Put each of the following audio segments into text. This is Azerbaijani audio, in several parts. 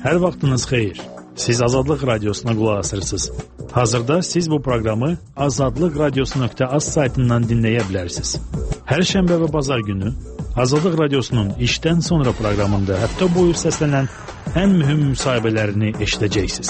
Hər vaxtınız xeyir. Siz Azadlıq Radiosuna qulaq asırsınız. Hazırda siz bu proqramı azadlıqradiosu.az saytından dinləyə bilərsiniz. Hər şənbə və bazar günü Azadlıq Radiosunun işdən sonra proqramında həftə boyu səslənən ən mühüm müsahibələrini eşidəcəksiniz.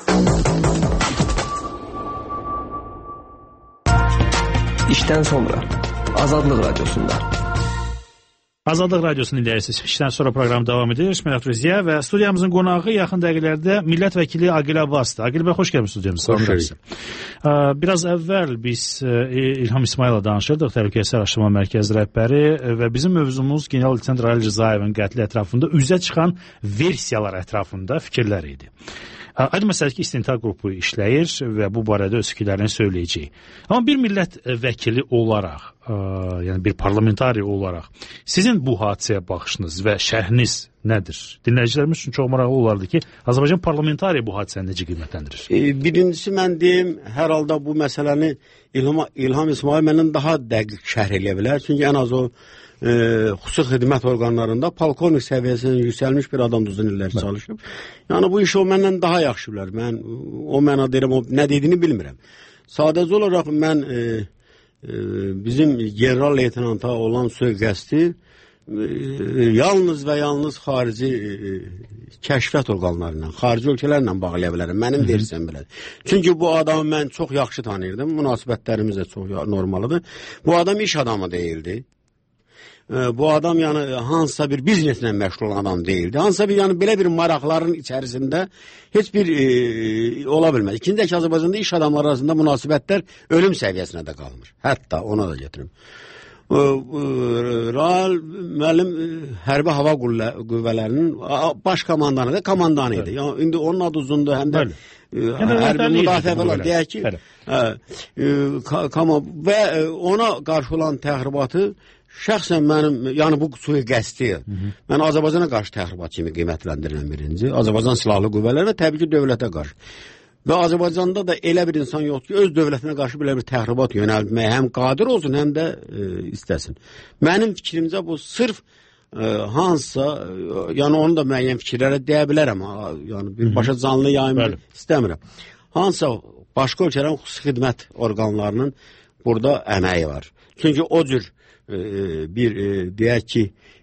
İşdən sonra Azadlıq Radiosunda. Azadlıq Radiosunu dinləyirsiniz. İşdən sonra proqram davam edir. Mələt Rüziyə və studiyamızın qonağı yaxın dəqiqələrdə millət vəkili Aqil Abbasdır. Aqil bəy, xoş gəlmişsiniz studiyamıza. Biraz əvvəl biz İlham İsmayıl'la danışırdıq, Təhlükəsizlik Araşdırma Mərkəzi rəhbəri və bizim mövzumuz general-leytenant Rail Rzayevin qətli ətrafında üzə çıxan versiyalar ətrafında fikirlər idi. Aydın məsələ ki, istintaq qrupu işləyir və bu barədə öz fikirlərini söyləyəcək. Amma bir millət vəkili olaraq, yəni bir parlamentari olaraq sizin bu hadisəyə baxışınız və şərhiniz nədir? Dinləyicilərimiz üçün çox maraqlı olardı ki, Azərbaycan parlamentari bu hadisəni necə qiymətləndirir? Birincisi mən deyim, hər halda bu məsələni İlham İsmayıl məndən daha dəqiq şərh eləyə bilər. Çünki ən az o xüsusi xidmət orqanlarında polkovnik səviyyəsindən yüksəlmiş bir adam uzun illər çalışıb. Yəni bu işi o məndən daha yaxşı bilər. Mən o mənada deyirəm, o nə dediyini bilmirəm. Sadəcə olaraq mən bizim general-leytenanta olan sui-qəsdi yalnız və yalnız xarici kəşfiyyat orqanlarıyla, xarici ölkələrlə bağlaya bilərəm. Mənim deyirsən belə. Çünki bu adamı mən çox yaxşı tanıyırdım. Münasibətlərimiz də çox normalıdır. Bu adam iş adamı deyildi. Bu adam yəni hansısa bir bizneslə məşğul olan adam deyildi. Hansısa bir yəni belə bir maraqların içərisində heç bir ola bilməz. İkincisi Azərbaycanda iş adamları arasında münasibətlər ölüm səviyyəsinə də qalmır. Hətta ona da gətirim. Rail müəllim hərbi hava qüvvələrinin baş komandanı da komandanı idi. Yəni indi onun adı uzundur, həm də hərbi müdafiə falan deyək ki, və ona qarşı olan təxribatı şəxsən mənim, yəni bu sui-qəsdi, mən Azərbaycana qarşı təxribat kimi qiymətləndirilən birinci, Azərbaycan silahlı qüvvələri və təbii ki, dövlətə qarşı. Və Azərbaycanda da elə bir insan yoxdur ki, öz dövlətinə qarşı belə bir təxribat yönəldməyə həm qadir olsun, həm də istəsin. Mənim fikrimcə bu sırf hansısa, yəni onu da müəyyən fikirlərə deyə bilərəm, yəni birbaşa canlı yayımı istəmirəm. Hansısa başqa ölkələrin xüsusi xidmət orqanlarının burada əməyi var. Çünki o cür bir deyək ki,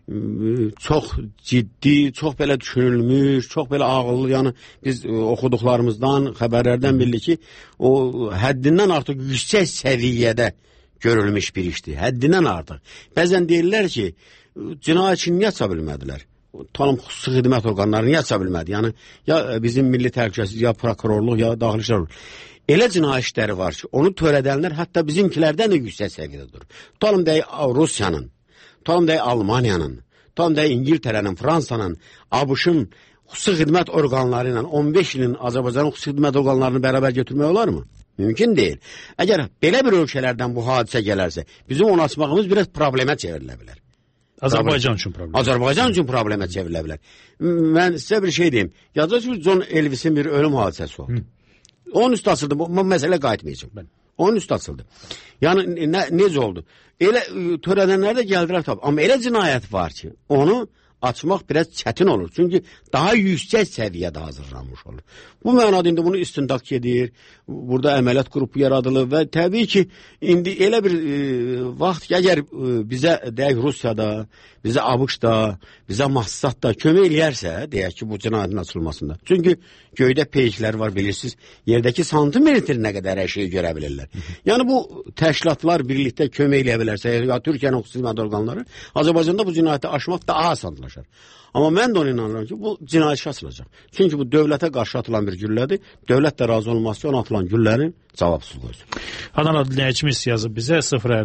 çox ciddi, çox belə düşünülmüş, çox belə ağıllı, yəni biz oxuduqlarımızdan, xəbərlərdən bildik ki, o həddindən artıq yüksək səviyyədə görülmüş bir işdir, həddindən artıq. Bəzən deyirlər ki, cinayətçini niyə aça bilmədilər? Tanım xüsusi xidmət orqanları niyə aça bilmədi? Yəni, ya bizim milli təhlükəsizlik, ya prokurorluq, ya daxili işlər olur. Elə cinayət işləri var ki, onu törədənlər hətta bizimkilərdən də yüksək səviyyədə durur. Tutalım deyək Rusiyanın, tutalım deyək Almaniyanın, tutalım deyək İngiltərənin, Fransanın, ABŞ-ın xüsusi xidmət orqanları ilə 15 ilin Azərbaycanın xüsusi xidmət orqanlarını bərabər götürmək olar mı? Mümkün deyil. Əgər belə bir ölkələrdən bu hadisə gələrsə, bizim onu açmağımız biraz problemə çevrilə bilər. Azərbaycan üçün problem. Azərbaycan üçün problemə çevrilə bilər. Mən sizə bir şey deyim. Yazıcı John Elvis'in bir ölüm hadisəsi oldu. Onun üstü açıldı. Bu məsələ qayıtmayacaq. Onun üstü açıldı. Yəni necə oldu? Elə törədənlər də gəldilər tabii. Amma elə cinayət var ki, onu açmaq biraz çətin olur. Çünki daha yüksək səviyyədə hazırlanmış olur. Bu mənada indi bunu istintaq edir. Burada əməliyyat qrupu yaradılır və təbii ki, indi elə bir vaxt ki, əgər bizə deyək Rusiyada, bizə ABŞ-da, bizə Mossad-da kömək eləyərsə, deyək ki, bu cinayətin açılmasında. Çünki göydə peyklər var, bilirsiniz, yerdəki santimetrinə qədər hər şeyi görə bilirlər. Yəni bu təşkilatlar birlikdə kömək eləyə bilərsə, ya Türkiyənin xüsusi xidmət orqanları, Azərbaycanda bu cinayəti aşmaq daha asanlaşar. Amma mən də ona inanıram ki, bu cinayət işi açılacaq. Çünki bu dövlətə qarşı atılan bir güllədir. Dövlət də razı olmaz ki, ona atılan güllərin cavabsız qoysun. Adana dinləyicimiz yazıb bizə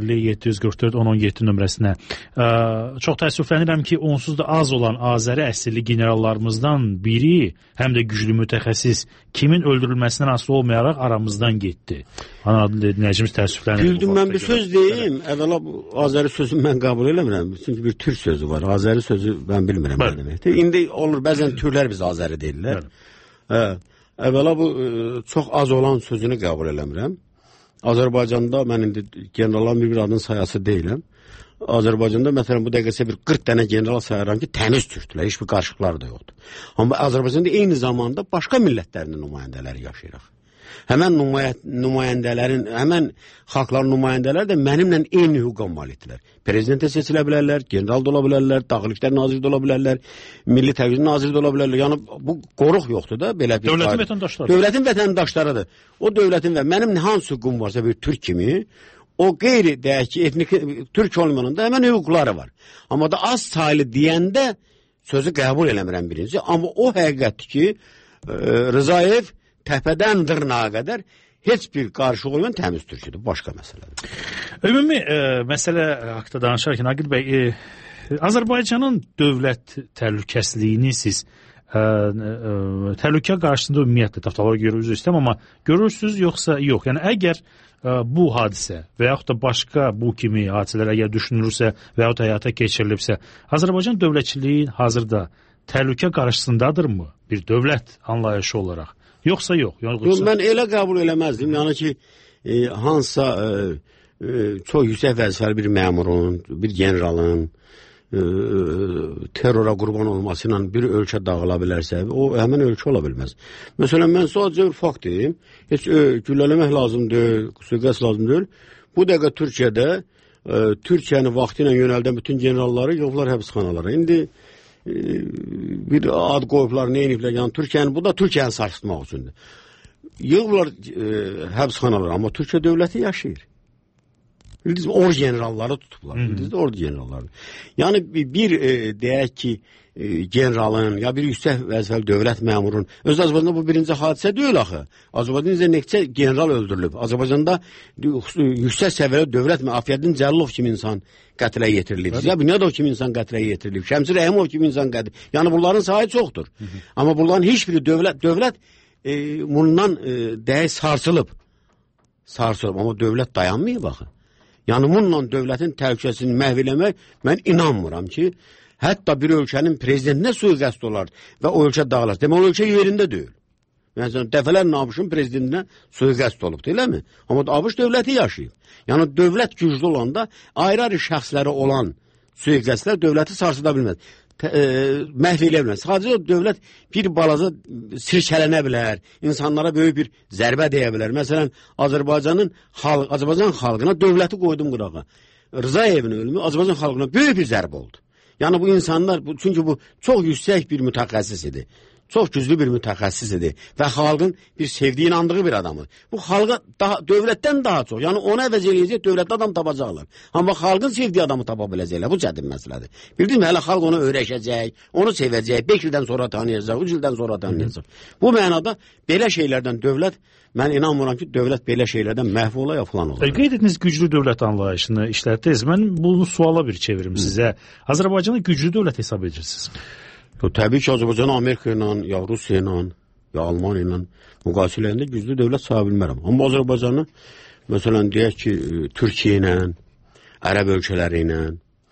050-744-1017 nömrəsinə. Çox təəssüflənirəm ki, onsuz da az olan Azəri əsilli generallarımızdan biri, həm də güclü mütəxəssis, kimin öldürülməsindən asılı olmayaraq aramızdan getdi. Adana dinləyicimiz təəssüflənir. Güldüm, mən bir söz deyim. Əvvəla bu Azəri sözünü mən qəbul eləmirəm. Çünki bir türk sözü var. Azəri sözü mən bilmirəm nə deməkdir. İndi olur, bəzən türklər biz Azəri deyirlər. Əvvəla bu çox az olan sözünü qəbul eləmirəm. Azərbaycanda mən indi generalların bir adının sayası deyiləm. Azərbaycanda məsələn bu dəqiqəsə bir 40 dənə general sayıram ki, təmiz türkdülər, heç bir qarışıqları da yoxdur. Amma Azərbaycanda eyni zamanda başqa millətlərin nümayəndələri yaşayırıq. Həmən nümayəndələrin, həmən xalqların nümayəndələri də mənimlə eyni hüquqa malikdirlər. Prezidentə seçilə bilərlər, general da ola bilərlər, Daxili İşlər naziri də ola bilərlər, Milli Təhlükəsizlik naziri də ola bilərlər. Yəni bu qoruq yoxdur da belə bir. Dövlətin vətəndaşları. Dövlətin vətəndaşlarıdır. O dövlətin və mənim hansı hüququm varsa bir türk kimi, o qeyri deyək ki, etnik türk olmayanın da həmən hüquqları var. Amma da az saylı deyəndə sözü qəbul eləmirəm birinci. Amma o həqiqətdir ki, Rzayev təpədən dırnağa qədər heç bir qarışıq olmayan təmiz türküdür. Başqa məsələdir. Ümumi məsələ haqda danışarkən Aqil bəy, Azərbaycanın dövlət təhlükəsizliyini siz təhlükə qarşısında ümumiyyətlə taxtalara görə üzr istəyirəm, amma görürsünüz yoxsa yox? Yəni əgər bu hadisə və yaxud da başqa bu kimi hadisələr əgər düşünülürsə və yaxud da həyata keçirilibsə, Azərbaycan dövlətçiliyi hazırda təhlükə qarşısındadırmı bir dövlət anlayışı olaraq? Yoxsa yox? Yox, mən elə qəbul eləməzdim. Yəni ki, hansısa çox yüksək vəzifəli bir məmurun, bir generalın terrora qurban olması ilə bir ölkə dağıla bilərsə, o həmin ölkə ola bilməz. Məsələn, mən sadəcə bir fakt deyim, heç güllələmək lazım deyil, suiqəst lazım deyil. Bu dəqiqə Türkiyədə Türkiyəni vaxtı ilə yönəldən bütün generalları yoxlar həbsxanalara. İndi bir ad qoyublar, nə ediblər, yəni Türkiyəni, bu da Türkiyəni sarsıtmaq üçündür. Yığıblar həbsxanalara, amma Türkiyə dövləti yaşayır. Bildiniz mi? Ordu generalları tutublar. Bildiniz mi? Ordu generalları. Yəni bir deyək ki, generalın ya bir yüksək vəzifəli dövlət məmurun, öz Azərbaycanda bu birinci hadisə deyil axı. Azərbaycanda neçə general öldürülüb. Azərbaycanda yüksək səviyyəli dövlət Afiyəddin Cəlilov kimi insan qətlə yetirilib. Ya Bünyadov kimi insan qətlə yetirilib. Şəmsi Rəhimov kimi insan qətlə. Yəni bunların sayı çoxdur. Amma bunların heç biri dövlət bundan deyək sarsılıb. Amma dövlət dayanmayıb axı. Yəni bununla dövlətin təhlükəsini məhv eləmək mən inanmıram ki, hətta bir ölkənin prezidentinə suiqəst olar və o ölkə dağılar. Demək, o ölkə yerində deyil. Yəni dəfələrlə ABŞ-ın prezidentinə suiqəst olub, deyilmi? Amma ABŞ dövləti yaşayıb. Yəni dövlət güclü olanda ayrı-ayrı şəxsləri olan suiqəstlər dövləti sarsıda bilməz. Məhv eləyə bilməz. Sadəcə dövlət bir balaca sirkələnə bilər, insanlara böyük bir zərbə deyə bilər. Məsələn, Azərbaycan xalqına dövləti qoydum qırağa. Rzayevin ölümü Azərbaycan xalqına böyük bir zərbə oldu. Yəni bu insanlar, çünki bu çox yüksək bir mütəxəssis idi. Çox güclü bir mütəxəssis idi və xalqın bir sevdiyi, inandığı bir adamı. Bu xalqa dövlətdən daha çox, yəni ona əvəz eləyəcək dövlətdə adam tapacaqlar. Amma xalqın sevdiyi adamı tapa biləcəklər, bu çətin məsələdir. Bildin mi, hələ xalq onu öyrəşəcək, onu sevəcək, 5 ildən sonra tanıyacaq, 3 ildən sonra tanıyacaq. Bu mənada belə şeylərdən dövlət, mən inanmıram ki, dövlət belə şeylərdən məhv ola ya falan olar. Qeyd etdiniz güclü dövlət anlayışını işlətdiniz. Mən bunu suala bir çevirim sizə. Azərbaycanı güclü dövlət hesab edirsiniz. Təbii ki, Azərbaycan Amerika ilə, ya Rusiya ilə, ya Almaniya ilə müqayisə eləyəndə güclü dövlət saya bilmərəm. Amma Azərbaycanı, məsələn, deyək ki, Türkiyə ilə, Ərəb ölkələri ilə,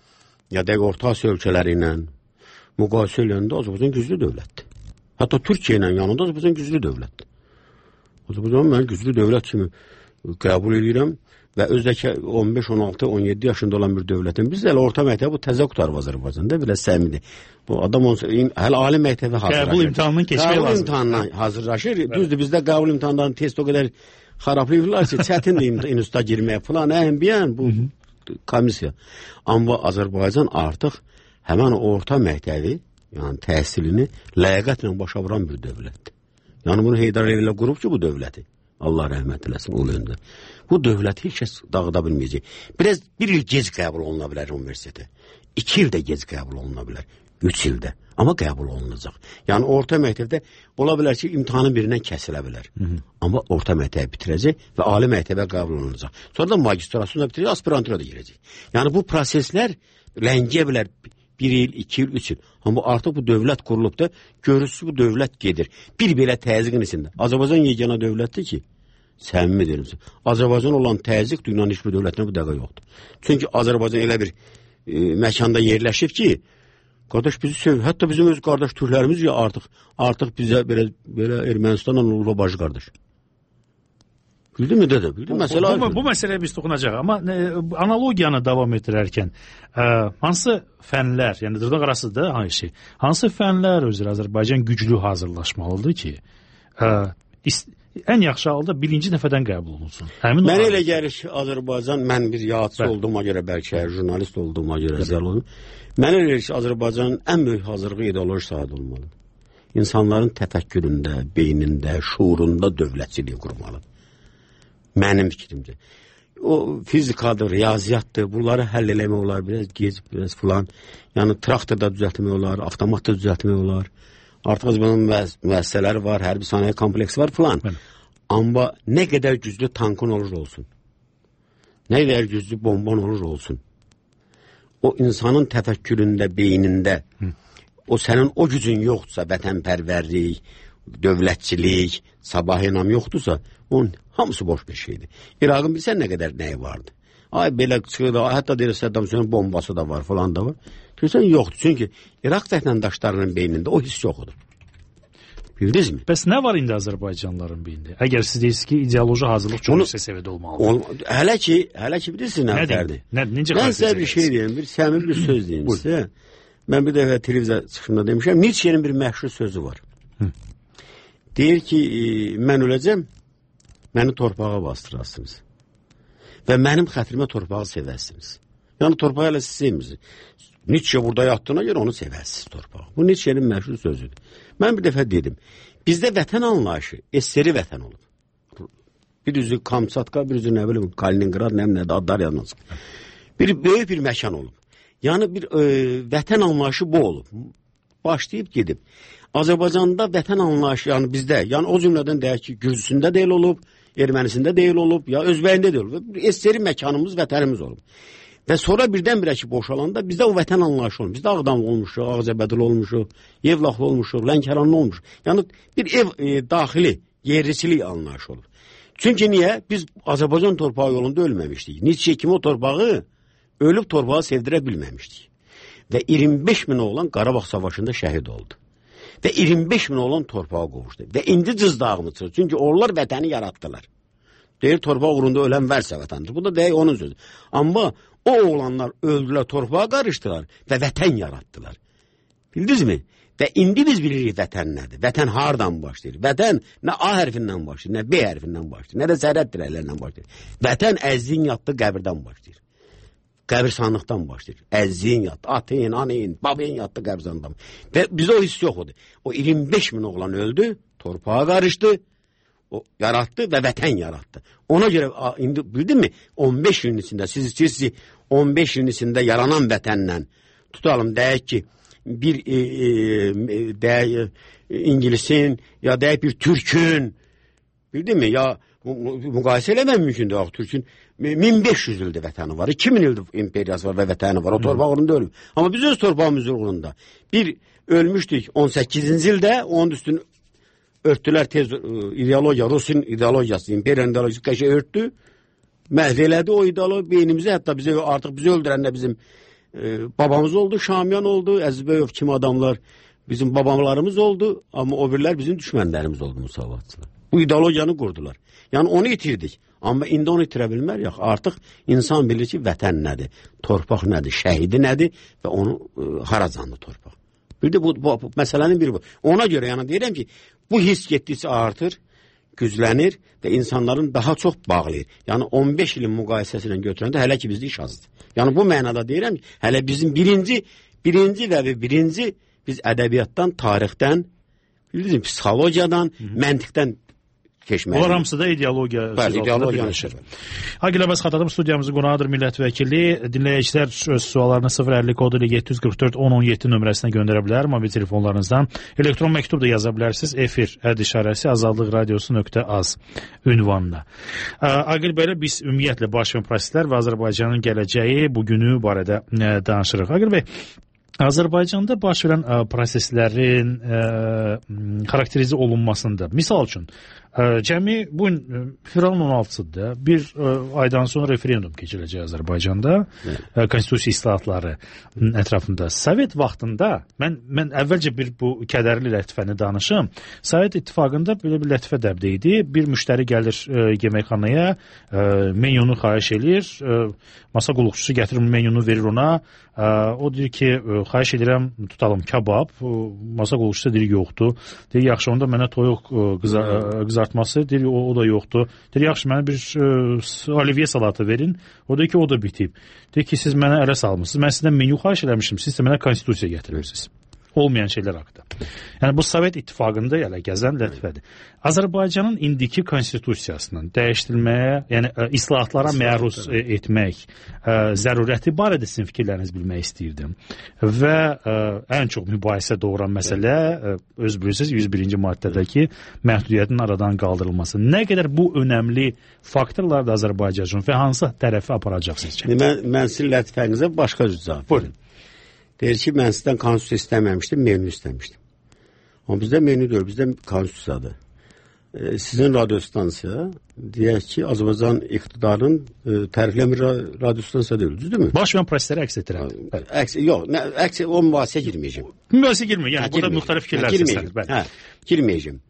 ya da Orta Asiya ölkələri ilə müqayisə eləyəndə Azərbaycan güclü dövlətdir. Hətta Türkiyə ilə yanında Azərbaycan güclü dövlətdir. Azərbaycan mən güclü dövlət kimi qəbul edirəm. Və özdəki 15, 16, 17 yaşında olan bir dövlətin, biz də elə orta məktəbi bu təzə qutarıb Azərbaycanda, belə səmidi. Bu adam hələ ali məktəbə hazırlaşır. Qəbul imtahanının keçmək lazım. Qəbul imtahanına hazırlaşır. Düzdür, bizdə qəbul imtahanlarının test o qədər xarablayırlar ki, çətindir instituta girməyə falan, əhəmbiyən bu komissiya. Amma Azərbaycan artıq həmən orta məktəbi, yəni təhsilini ləyaqətlə başa vuran bir dövlətdir. Yəni bunu Heydar Əliyev qurub ki, bu dövləti. Allah rəhmət eləsin o yöndə. Bu dövləti heç kəs dağıda bilməyəcək. Bir il gec qəbul oluna bilər universitetə. 2 ildə gec qəbul oluna bilər. 3 ildə. Amma qəbul olunacaq. Yəni orta məktəbdə ola bilər ki, imtahanın birindən kəsilə bilər. Amma orta məktəbi bitirəcək və ali məktəbə qəbul olunacaq. Sonra da magistrasını da bitirəcək, aspirantura da girəcək. Yəni bu proseslər ləngiyə bilər 1 il, 2 il, 3 il. Amma artıq bu dövlət qurulub da, görürsünüz bu dövlət gedir. Bir belə təzyiqin içində. Azərbaycan yeganə dövlətdir ki, səmimi deyirəm sizə. Azərbaycan olan təzyiq dünyanın heç bir dövlətində bu dəqiqə yoxdur. Çünki Azərbaycan elə bir məkanda yerləşib ki, qardaş bizi sevir. Hətta bizim öz qardaş türklərimiz ya artıq bizə belə Ermənistanla olurlar bacı qardaş. Bildin mi dedi? Bu məsələyə biz toxunacaq. Amma analogiyanı davam etdirərkən hansı fənlər, yəni dırnaq arasıdır hansı fənlər üzrə Azərbaycan güclü hazırlaşmalıdır ki, ən yaxşı halda birinci dəfədən qəbul olunsun? Mənə elə gəlir ki, Azərbaycan, mən bir yadçı olduğuma görə, bəlkə jurnalist olduğuma görə mənə elə gəlir ki, Azərbaycanın ən böyük hazırlığı ideoloji sahədə olmalıdır. İnsanların təfəkküründə, beynində, şuurunda dövlətçiliyi qurmalıdır. Mənim fikrimcə. O fizikadır, riyaziyyatdır, bunları həll eləmək olar, biraz filan. Yəni traktorda düzəltmək olar, avtomatda düzəltmək olar. Artıq Azərbaycanın müəssisələri var, hərbi sənaye kompleksi var filan. Amma nə qədər güclü tankın olur olsun, nə qədər güclü bomban olur olsun, o insanın təfəkküründə, beynində, o sənin o gücün yoxdursa, vətənpərvərlik, dövlətçilik, sabah inam yoxdursa, onun hamısı boş bir şeydir. İraqın bilsən nə qədər nəyi vardı? Ay belə çıxır, hətta deyir Səddam Hüseynin bombası da var, falan da var. Görürsən, yoxdur. Çünki İraq vətəndaşlarının beynində o hiss yoxdur. Bildiniz mi? Bəs nə var indi Azərbaycanlıların beynində? Əgər siz deyirsiniz ki, ideoloji hazırlıq çox yüksək səviyyədə olmalıdır. Hələ ki bilirsiniz nə fərdi? Necə xarakter? Mən sizə bir şey deyim, bir səmimi bir söz deyim sizə. Mən bir dəfə televiziya çıxışında demişəm, Nietzsche'nin bir məşhur sözü var. Deyir ki, mən öləcəm, məni torpağa bastırasınız və mənim xətrimə torpağı sevərsiniz. Yəni torpağı elə siz sevmirsiniz. Nietzsche burada yatdığına görə onu sevərsiniz torpağı. Bu Nietzsche'nin məşhur sözüdür. Mən bir dəfə dedim, bizdə vətən anlayışı eseri vətən olub. Bir üzü Kamçatka, bir üzü nə bilim Kaliningrad, nə adlar yazılmaz. Bir böyük bir məkan olub. Yəni bir vətən anlayışı bu olub. Başlayıb gedib. Azərbaycanda vətən anlayışı, yəni bizdə, yəni o cümlədən deyək ki, Gürcüsündə deyil olub, Ermənisində deyil olub, ya Özbəyində deyil olub. Eseri məkanımız, vətənimiz olub. Və sonra birdən-birə ki, boşalanda bizdə o vətən anlayışı olmuş. Bizdə Ağdam olmuşuq, Ağzəbədil olmuşuq, Yevlaxlı olmuşuq, Lənkəranlı olmuşuq. Yəni bir ev daxili, yerlisilik anlayışı olub. Çünki niyə? Biz Azərbaycan torpağı yolunda ölməmişdik. Nietzsche kimi o torpağı ölüb torpağı sevdirə bilməmişdik. Və 25 min oğlan Qarabağ Savaşında şəhid oldu. Və 25 min oğlan torpağa qovuşdu. Və indi cızdağımı çıxır. Çünki onlar vətəni yaratdılar. Deyir, torpaq uğrunda ölən vərsə vətəndir. Bu da deyək onun sözü. Amma o oğlanlar öldülər, torpağa qarışdılar və vətən yaratdılar. Bildiniz mi? Və indi biz bilirik vətən nədir? Vətən hardan başlayır? Vətən nə A hərfindən başlayır, nə B hərfindən başlayır, nə də zərrət dirəklərindən başlayır. Vətən əzziyin yatdığı qəbirdən başlayır. Qəbirsanlıqdan başlayır. Əzziyin yatdı, atın, anın, babın yatdı qəbirsanlıqdan. Və bizə o hiss yoxdur. O 25 min oğlan öldü, torpağa qarışdı, o yarattı və vətən yarattı. Ona görə indi bildin mi? 15 ilin içində siz 15 ilin içində yaranan vətənlə tutalım deyək ki bir deyək İngilisin ya deyək bir Türkün bildin mi? Ya müqayisə eləmək mümkündür. Axı Türkün 1500 ildir vətəni var. 2000 ildir imperiyası var və vətəni var. O torpaq uğrunda ölüb. Amma biz öz torpağımız uğrunda bir ölmüşdük 18-ci ildə, onun üstünü örtdülər tez ideologiya, Rusun ideologiyası, imperiyanın ideologiyası qəşə örtdü. Məhv elədi o ideologiya beynimizi, hətta artıq bizi öldürən də bizim babamız oldu, Şamyan oldu, Əzizbəyov kimi adamlar bizim babalarımız oldu, amma o birlər bizim düşmənlərimiz oldu müsavatçılar. Bu ideologiyanı qurdular. Yəni onu itirdik. Amma indi onu itirə bilmər yox. Artıq insan bilir ki, vətən nədir, torpaq nədir, şəhidi nədir və onu haracandı torpaq. Bir də bu məsələnin biri bu. Ona görə yəni deyirəm ki, bu hiss getdikcə artır, güclənir və insanların daha çox bağlayır. Yəni 15 ilin müqayisəsi ilə götürəndə hələ ki bizdə iş azdır. Yəni bu mənada deyirəm ki, hələ bizim birinci biz ədəbiyyatdan, tarixdən, bildiniz, psixologiyadan, məntiqdən keçməlidir. Onlar hamısı da ideologiya altında birləşir. Agil Abbas Xatadov studiyamızın qonağıdır, millət vəkili. Dinləyicilər öz suallarını 050 kodu ilə 744 1017 nömrəsinə göndərə bilər. Mobil telefonlarınızdan elektron məktub da yaza bilərsiniz. Efir @işarəsi azadlıqradiosu.az ünvanına. Agil bəylə biz ümumiyyətlə baş verən proseslər və Azərbaycanın gələcəyi, bugünü barədə danışırıq. Agil bəy, Azərbaycanda baş verən proseslərin xarakterize olunmasında, misal üçün, Cəmi bu fevralın 16-sıdır. Bir aydan sonra referendum keçiriləcək Azərbaycanda konstitusiya islahatları ətrafında. Sovet vaxtında mən əvvəlcə bu kədərli lətifəni danışım. Sovet İttifaqında belə bir lətifə dəbdə idi. Bir müştəri gəlir yeməkxanaya, menyunu xahiş edir, masa qulluqçusu gətirir menyunu verir ona. O deyir ki, xahiş edirəm tutalım kabab. Masa qulluqçusu deyir yoxdur. Deyir yaxşı onda mənə toyuq qızartması, deyir o da yoxdur. Deyir yaxşı mənə bir olivye salatı verin. O deyir ki o da bitib. Deyir ki siz mənə ələ salmışsınız. Mən sizdən menyu xahiş eləmişim. Siz də mənə konstitusiya gətirirsiniz. Olmayan şeylər haqqında. Yəni bu Sovet İttifaqında elə gəzən lətifədir. Azərbaycanın indiki konstitusiyasının dəyişdirilməyə, yəni islahatlara məruz etmək zərurəti barədə sizin fikirlərinizi bilmək istəyirdim. Və ən çox mübahisə doğuran məsələ öz bilirsiniz 101-ci maddədəki məhdudiyyətin aradan qaldırılması. Nə qədər bu önəmli faktorlar da Azərbaycan üçün və hansı tərəfi aparacaqsınız? Mən sizin lətifənizə başqa cür cavab verim. Deyir ki, mən sizdən konstitusiya istəməmişdim, menyu istəmişdim. Amma bizdə menyu deyil, bizdə konstitusiyadır. Sizin radiostansiya, deyək ki, Azərbaycan iqtidarın tərifləyən bir radiostansiya deyil, düzdürmü? Baş və prosesləri əks etdirən. Yox, o mübahisə girməyəcəm. Mübahisə girməyəcəm, yəni burada müxtəlif fikirlər səslənir. Girməyəcəm.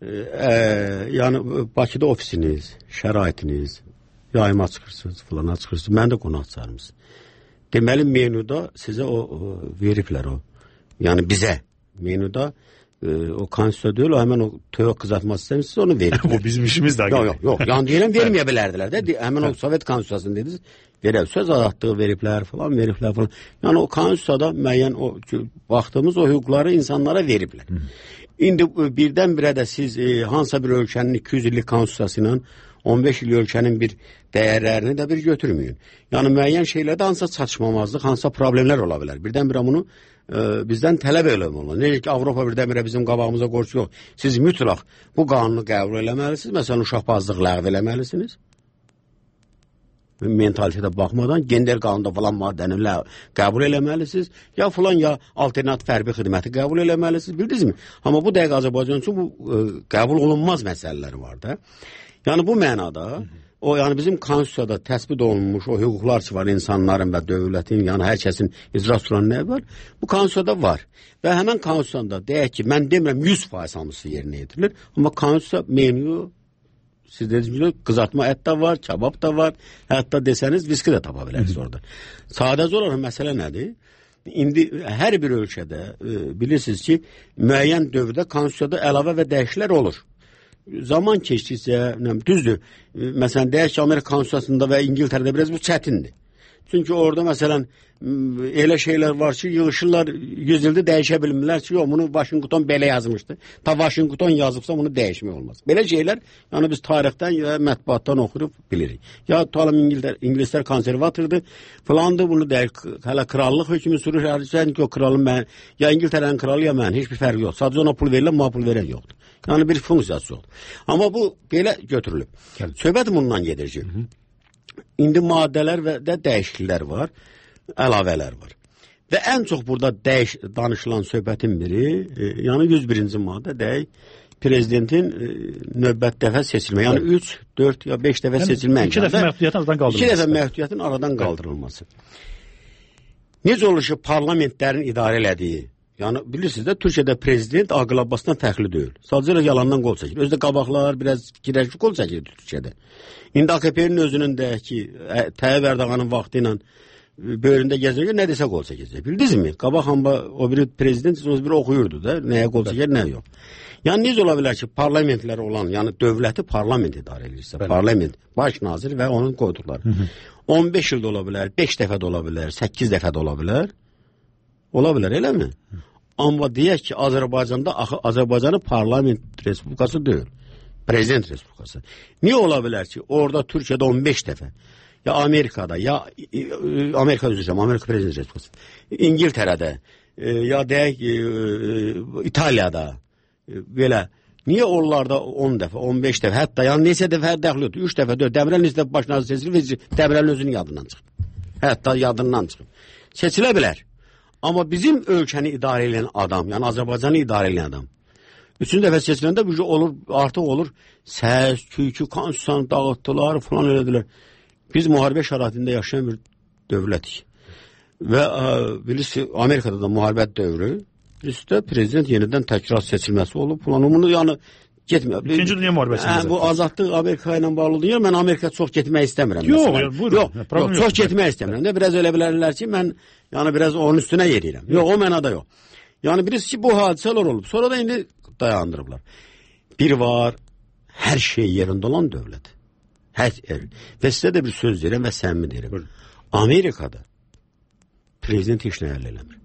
Yəni, Bakıda ofisiniz, şəraitiniz, yayıma çıxırsınız, filana çıxırsınız, mən də qonaq çağırmışsınız. Deməli, menyuda sizə o veriblər o. Yəni bizə menyuda o konstitusiya deyil, o həmən o toyuq qızartması istəmişsiniz, onu veriblər. Bu bizim işimiz də. Yox. Yəni deyirəm, verməyə bilərdilər də. Həmən o Sovet konstitusiyasını dediniz, verib, söz azadlığı veriblər falan. Yəni o konstitusiyada müəyyən o vaxtımız o hüquqları insanlara veriblər. İndi birdən-birə də siz hansısa bir ölkənin 200 illik konstitusiyası ilə 15 il ölkənin bir dəyərlərini də bir götürməyin. Yəni müəyyən şeylərdə hansısa çatışmamazlıq, hansısa problemlər ola bilər. Birdən-birə bunu bizdən tələb eləmək olur. Necə ki, Avropa birdən-birə bizim qabağımıza qorxu yox. Siz mütləq bu qanunu qəbul eləməlisiniz. Məsələn, uşaqbazlıq ləğv eləməlisiniz. Mentalitetə baxmadan gender qanunda falan maddəni qəbul eləməlisiniz. Ya falan ya alternativ hərbi xidməti qəbul eləməlisiniz. Bildinizmi? Amma bu dəqiq Azərbaycan üçün bu qəbul olunmaz məsələləri var da. Yəni bu mənada, yəni bizim konstitusiyada təsbit olunmuş o hüquqlar var insanların və dövlətin, yəni hər kəsin icra tutulan nə var? Bu konstitusiyada var. Və həmən konstitusiyada deyək ki, mən demirəm 100% hamısı yerinə yetirilir, amma konstitusiya menyu, siz dediniz ki, qızartma ət də var, kebab da var, hətta desəniz viski də tapa bilərsiniz orada. Sadəcə olaraq məsələ nədir? İndi hər bir ölkədə bilirsiniz ki, müəyyən dövrdə konstitusiyada əlavə və dəyişikliklər olur. Zaman keçdikcə, düzdür, məsələn, deyək ki, Amerika konstitusiyasında və İngiltərədə biraz bu çətindir. Çünki orada, məsələn, elə şeylər var ki, yığışırlar, 100 ildə dəyişə bilmirlər ki, yox, bunu Washington belə yazmışdı. Ta Washington yazıbsa, bunu dəyişmək olmaz. Belə şeylər, yəni biz tarixdən ya mətbuatdan oxuyub bilirik. Ya tutalım İngilislər konservatordur, falandır, bunu deyək, hələ krallıq hökmü sürür, ki, o kralın mən, ya İngiltərənin kralı ya mən, heç bir fərqi yox. Sadəcə ona pul verirlər, ma pul verən yoxdur. Yəni bir funksiyası yoxdur. Amma bu belə götürülüb. Söhbət bundan gedir ki, indi maddələr və də dəyişikliklər var, əlavələr var. Və ən çox burada danışılan söhbətin biri, yəni 101-ci maddə deyək, prezidentin növbət dəfə seçilmə. Yəni 3, 4 ya 5 dəfə seçilmə. 2 dəfə məhdudiyyətin aradan qaldırılması. 2 dəfə məhdudiyyətin aradan qaldırılması. Necə olur ki, parlamentlərin idarə elədiyi, yəni bilirsiniz də, Türkiyədə prezident Aqil Abbasdan fərqli deyil. Sadəcə yalandan qol çəkir. Özdə qabaqlar biraz kirəşli qol çəkir Türkiyədə. İndi AKP-nin özünün də ki, Tayyip Erdoğan'ın vaxtı ilə böyründə gəzirək, nə desə qol çəkəcək. Bildinizmi? Qabaq hamba o biri prezident o biri oxuyurdu da, nəyə qol çəkər, nə yox. Yəni necə ola bilər ki, parlamentlər olan, yəni dövləti parlament idarə edirsə, parlament, baş nazir və onun qoyduqları. 15 ildə ola bilər, 5 dəfə də ola bilər, 8 dəfə də ola bilər. Ola bilər, eləmi? Amma deyək ki, Azərbaycanda Azərbaycanın parlament respublikası deyil. Prezident respublikası. Niyə ola bilər ki, orada Türkiyədə 15 dəfə, ya Amerikada, ya Amerika üzrəm, Amerika prezident respublikası, İngiltərədə, ya deyək İtaliyada, belə, niyə onlarda 10 dəfə, 15 dəfə, hətta yəni neçə dəfə dəxil yoxdur, 3 dəfə, 4, Dəmirəl neçə dəfə baş nazir seçilir, Dəmirəlin özünün yadından çıxıb. Hətta yadından çıxıb. Seçilə bilər. Amma bizim ölkəni idarə edən adam, yəni Azərbaycanı idarə edən adam, Üçüncü dəfə seçiləndə bu olur, artıq olur. Səs, küykü, konstitusiyanı dağıtdılar, falan elədilər. Biz müharibə şəraitində yaşayan bir dövlətik. Və bilirsiniz, Amerikada da müharibət dövrü, bilirsiniz, prezident yenidən təkrar seçilməsi olub. Bunu yəni getmir. İkinci Dünya müharibəsində. Bu azadlıq Amerika ilə bağlıdır. Yəni, mən Amerikaya çox getmək istəmirəm. Yox, çox getmək istəmirəm. Biraz elə bilərlər ki, mən yəni biraz onun üstünə yeriyirəm. Yox, o mənada yox. Yəni, bilirsiniz ki, bu hadisələr olub. Sonra da indi dayandırıblar. Bir var, hər şey yerində olan dövlət. Və sizə də bir söz deyirəm və səmimi deyirəm. Amerikada prezident heç nə əldə eləmir.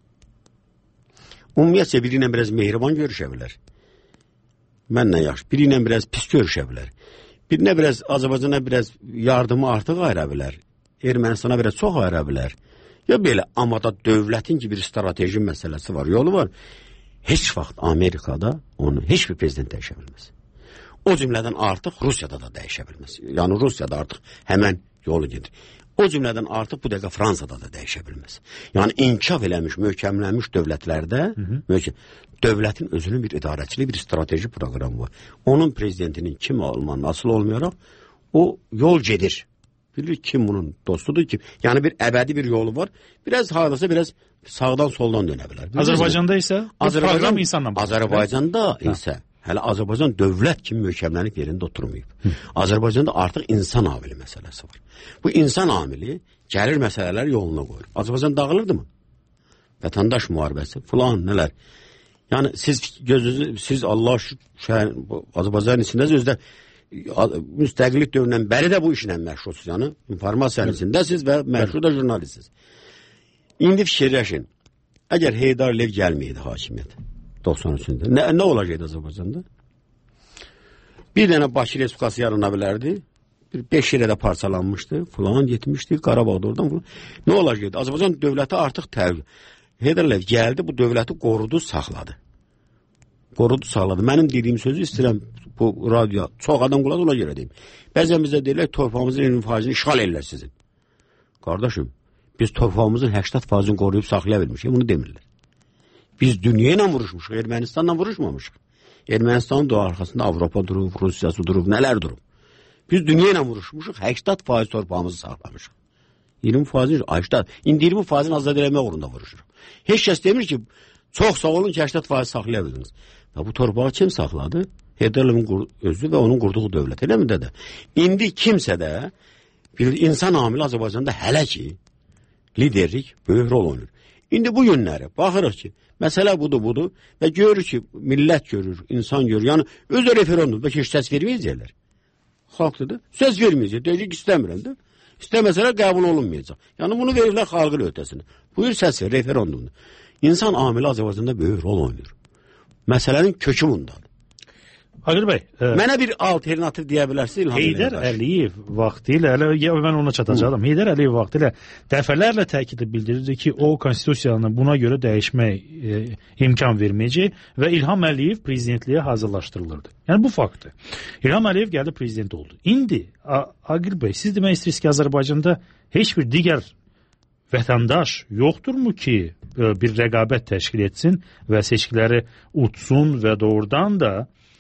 Ümumiyyətcə, biri ilə biraz mehriban görüşə bilər. Mənlə yaxşı. Biri ilə biraz pis görüşə bilər. Birinə biraz, Azərbaycana biraz yardımı artıq ayıra bilər. Ermənistana biraz çox ayıra bilər. Ya belə, amma da dövlətin ki, bir strateji məsələsi var, yolu var. Heç vaxt Amerikada onu heç bir prezident dəyişə bilməz. O cümlədən artıq Rusiyada da dəyişə bilməz. Yəni, Rusiyada artıq həmən yolu gedir. O cümlədən artıq bu dəqiqə Fransada da dəyişə bilməz. Yəni, inkişaf eləmiş, möhkəmlənmiş dövlətlərdə dövlətin özünün bir idarəçiliyi, bir strateji proqramı var. Onun prezidentinin kim olmanın asıl olmayaraq, o yol gedir. Bilir kim bunun dostudur ki, yəni bir əbədi bir yolu var. Biraz hardasa biraz sağdan soldan dönə bilər. Azərbaycanda isə proqram insanla bağlı. Azərbaycanda isə hələ Azərbaycan dövlət kimi möhkəmlənib yerində oturmayıb. Azərbaycanda artıq insan amili məsələsi var. Bu insan amili gəlir məsələlər yoluna qoyur. Azərbaycan dağılırdı mı? Vətəndaş müharibəsi, falan, nələr. Yəni siz Allah şükür Azərbaycanın içindəsiz, özdə müstəqillik dövründən bəri də bu işlə məşğulsuz, yəni informasiyanın içindəsiz və məşğul da jurnalistsiniz. İndi fikirləşin, əgər Heydar Əliyev gəlməydi hakimiyyət 93-də, nə olacaqdı Azərbaycanda? Bir dənə Bakı Respublikası yarana bilərdi, 5 ilə də parçalanmışdı, falan getmişdi, Qarabağda oradan falan. Nə olacaqdı? Azərbaycan dövləti artıq Heydar Əliyev gəldi, bu dövləti qorudu, saxladı. Mənim dediyim sözü istəyirəm bu radyo, çox adam qulaq ona görə deyim. Bəzən bizə deyirlər, torpağımızın 20%-ni işğal edirlər sizin. Qardaşım, biz torpağımızın 80%-ni qoruyub saxlaya bilmişik, bunu demirlər. Biz dünya ilə vuruşmuşuq, Ermənistanla vuruşmamışıq. Ermənistanın da arxasında Avropa durub, Rusiyası durub, nələr durub. Biz dünya ilə vuruşmuşuq, 80% torpağımızı saxlamışıq. 20%, 80%, indi 20%-ni azad eləmək uğrunda vuruşuruq. Heç kəs demir ki, çox sağ olun ki, 80% saxlaya bildiniz. Və bu torpağı kim saxladı? Heydar Əliyevin özü və onun qurduğu dövlət, elə mi də? İndi kimsə də bir insan amili Azərbaycanda hələ ki liderlik böyük rol oynayır. İndi bu günləri baxırıq ki, məsələ budur və görür ki, millət görür, insan görür. Yəni özü referendumda ki, səs verməyəcəklər. Xalqdır da, söz verməyəcək, deyəcək ki, istəmirəm də. İstəməsələr qəbul olunmayacaq. Yəni bunu verirlər xalqın öhdəsinə. Buyur səs ver, referendumda. İnsan amili Azərbaycanda böyük rol oynayır. Məsələnin kökü bundadır. Aqil bəy, mənə bir alternativ deyə bilərsiniz İlham Heydar Əliyev vaxtilə, mən ona çatacağım. Heydar Əliyev vaxtilə dəfələrlə təkid bildirirdi ki, o konstitusiyanı buna görə dəyişmək imkan verməyəcək və İlham Əliyev prezidentliyə hazırlaşdırılırdı. Yəni bu faktdır. İlham Əliyev gəldi prezident oldu. İndi Aqil bəy, siz demək istəyirsiniz ki, Azərbaycanda heç bir digər vətəndaş yoxdurmu ki, bir rəqabət təşkil etsin və seçkiləri utsun və doğrudan da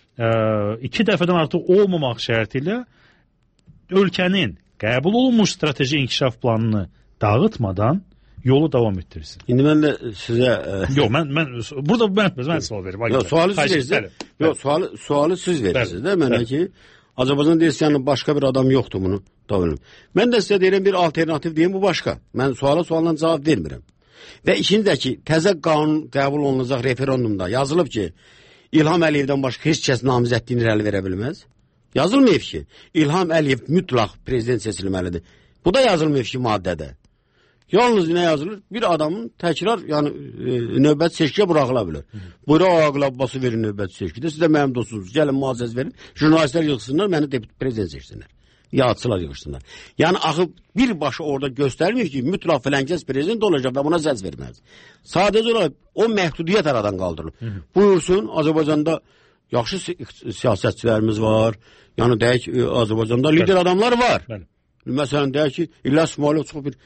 2 dəfədən artıq olmamaq şərti ilə ölkənin qəbul olunmuş strateji inkişaf planını dağıtmadan yolu davam etdirsin. İndi mən də sizə yox, mən sual verim. Yox, sualı siz verirsiniz. Yox, sualı siz verirsiniz də mənə ki, Azərbaycan deyirsən, başqa bir adam yoxdur bunu davam edir. Mən də sizə deyirəm bir alternativ deyim, bu başqa. Mən suala cavab vermirəm. Və ikinci də ki, təzə qanun qəbul olunacaq referendumda yazılıb ki, İlham Əliyevdən başqa heç kəs namizədliyini irəli verə bilməz. Yazılmayıb ki, İlham Əliyev mütləq prezident seçilməlidir. Bu da yazılmayıb ki, maddədə. Yalnız nə yazılır? Bir adamın təkrar, yəni növbət seçkiyə buraxıla bilər. Buyuraq Aqil Abbası verin növbət seçkidə. Siz də mənim dostunuz. Gəlin müazzəz verin. Jurnalistlər yığsınlar, məni prezident seçsinlər. Yağçılar yığışsınlar. Yəni axı birbaşa orada göstərmir ki, mütləq filankəs prezident olacaq və buna səs verməz. Sadəcə olaraq o məhdudiyyət aradan qaldırılır. Buyursun, Azərbaycanda yaxşı siyasətçilərimiz var. Yəni deyək Azərbaycanda lider adamlar var. Məsələn deyək ki, İlyas İsmailov çox bir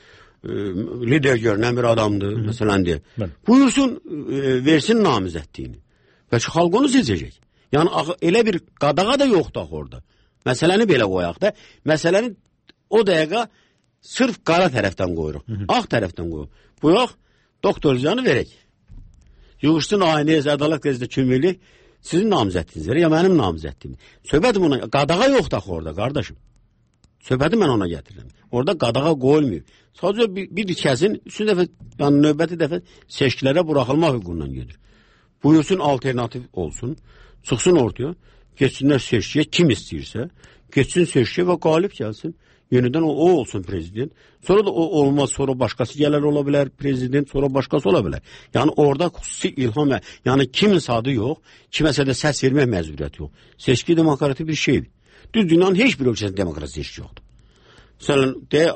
lider görünən bir adamdır, məsələn deyə. Buyursun, versin namizədliyini. Və xalq onu seçəcək. Yəni elə bir qadağa da yoxdur axı orada. Məsələni belə qoyaq da. Məsələni o dəqiqə sırf qara tərəfdən qoyuruq. Ağ tərəfdən qoyuruq. Buyaq, doktorcanı verək. Yığışsın aynəyə ədalət qəzetdə kömürlük sizin namizədiniz verir, ya mənim namizədliyim. Söhbətim ona, qadağa yoxdur axı orada, qardaşım. Söhbəti mən ona gətirirəm. Orada qadağa qoyulmuyor. Sadəcə bir kəsin üçüncü dəfə, yəni növbəti dəfə seçkilərə buraxılmaq hüququndan gedir. Buyursun alternativ olsun, çıxsın ortaya, geçsinlər seçkiyə, kim istəyirsə, geçsin seçkiyə və qalib gəlsin. Yenidən o olsun prezident. Sonra da o olmaz, sonra başqası gələr ola bilər prezident, sonra başqası ola bilər. Yəni orada xüsusi ilham, yəni kimin adı yox, kiməsə də səs vermək məcburiyyəti yox. Seçki demokrati bir şeydir. Düz dünyanın heç bir ölkəsində demokrat seçki yoxdur. Məsələn,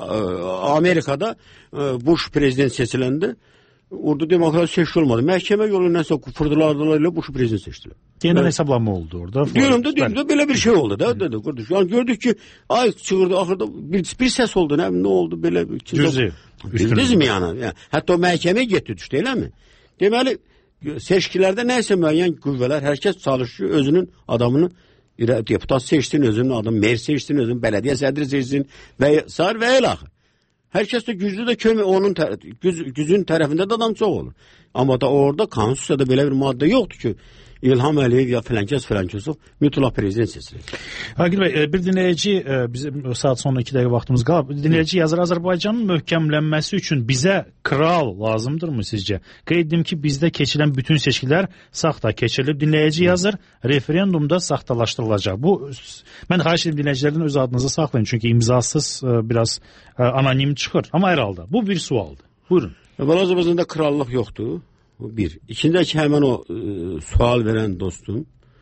Amerikada Bush prezident seçiləndə orada demokrat seçki olmadı. Məhkəmə yolu nəsə fırdılarla Bush prezident seçdilər. Yeniden hesablanma oldu orada. Diyorum da böyle bir şey oldu da dedi kardeş. Yani gördük ki ay çığırdı ahırda bir ses oldu ne oldu böyle cüzi. Bildiniz mi yani? Hatta o məhkəməyə getdi düşdü elə mi? Deməli seçkilərdə nəysə müəyyən qüvvələr hər kəs çalışır özünün adamını deputat seçsin, özünün adamı mer seçsin, özünün bələdiyyə sədri seçsin və sar və ilaxır. Hər kəs də güclü də kömür onun gücün tərəfində də adam çox olur. Amma da orada konstitusiyada belə bir maddə yoxdur ki İlham Əliyev ya filankəsov mütləq prezident seçilir. Aqil bəy, bir dinləyici, bizim saat sonra 2 dəqiqə vaxtımız qalıb. Dinləyici yazır, Azərbaycanın möhkəmlənməsi üçün bizə kral lazımdırmı sizcə? Qeyd edim ki, bizdə keçilən bütün seçkilər saxta keçirilib. Dinləyici yazır, referendumda saxtalaşdırılacaq. Bu, mən xahiş edim dinləyicilərdən öz adınızı saxlayın. Çünki imzasız biraz anonim çıxır. Amma hər halda, bu bir sualdır. Buyurun. Azərbaycanda krallıq yoxdur. Bir. İkincisi həmən o sual verən dostum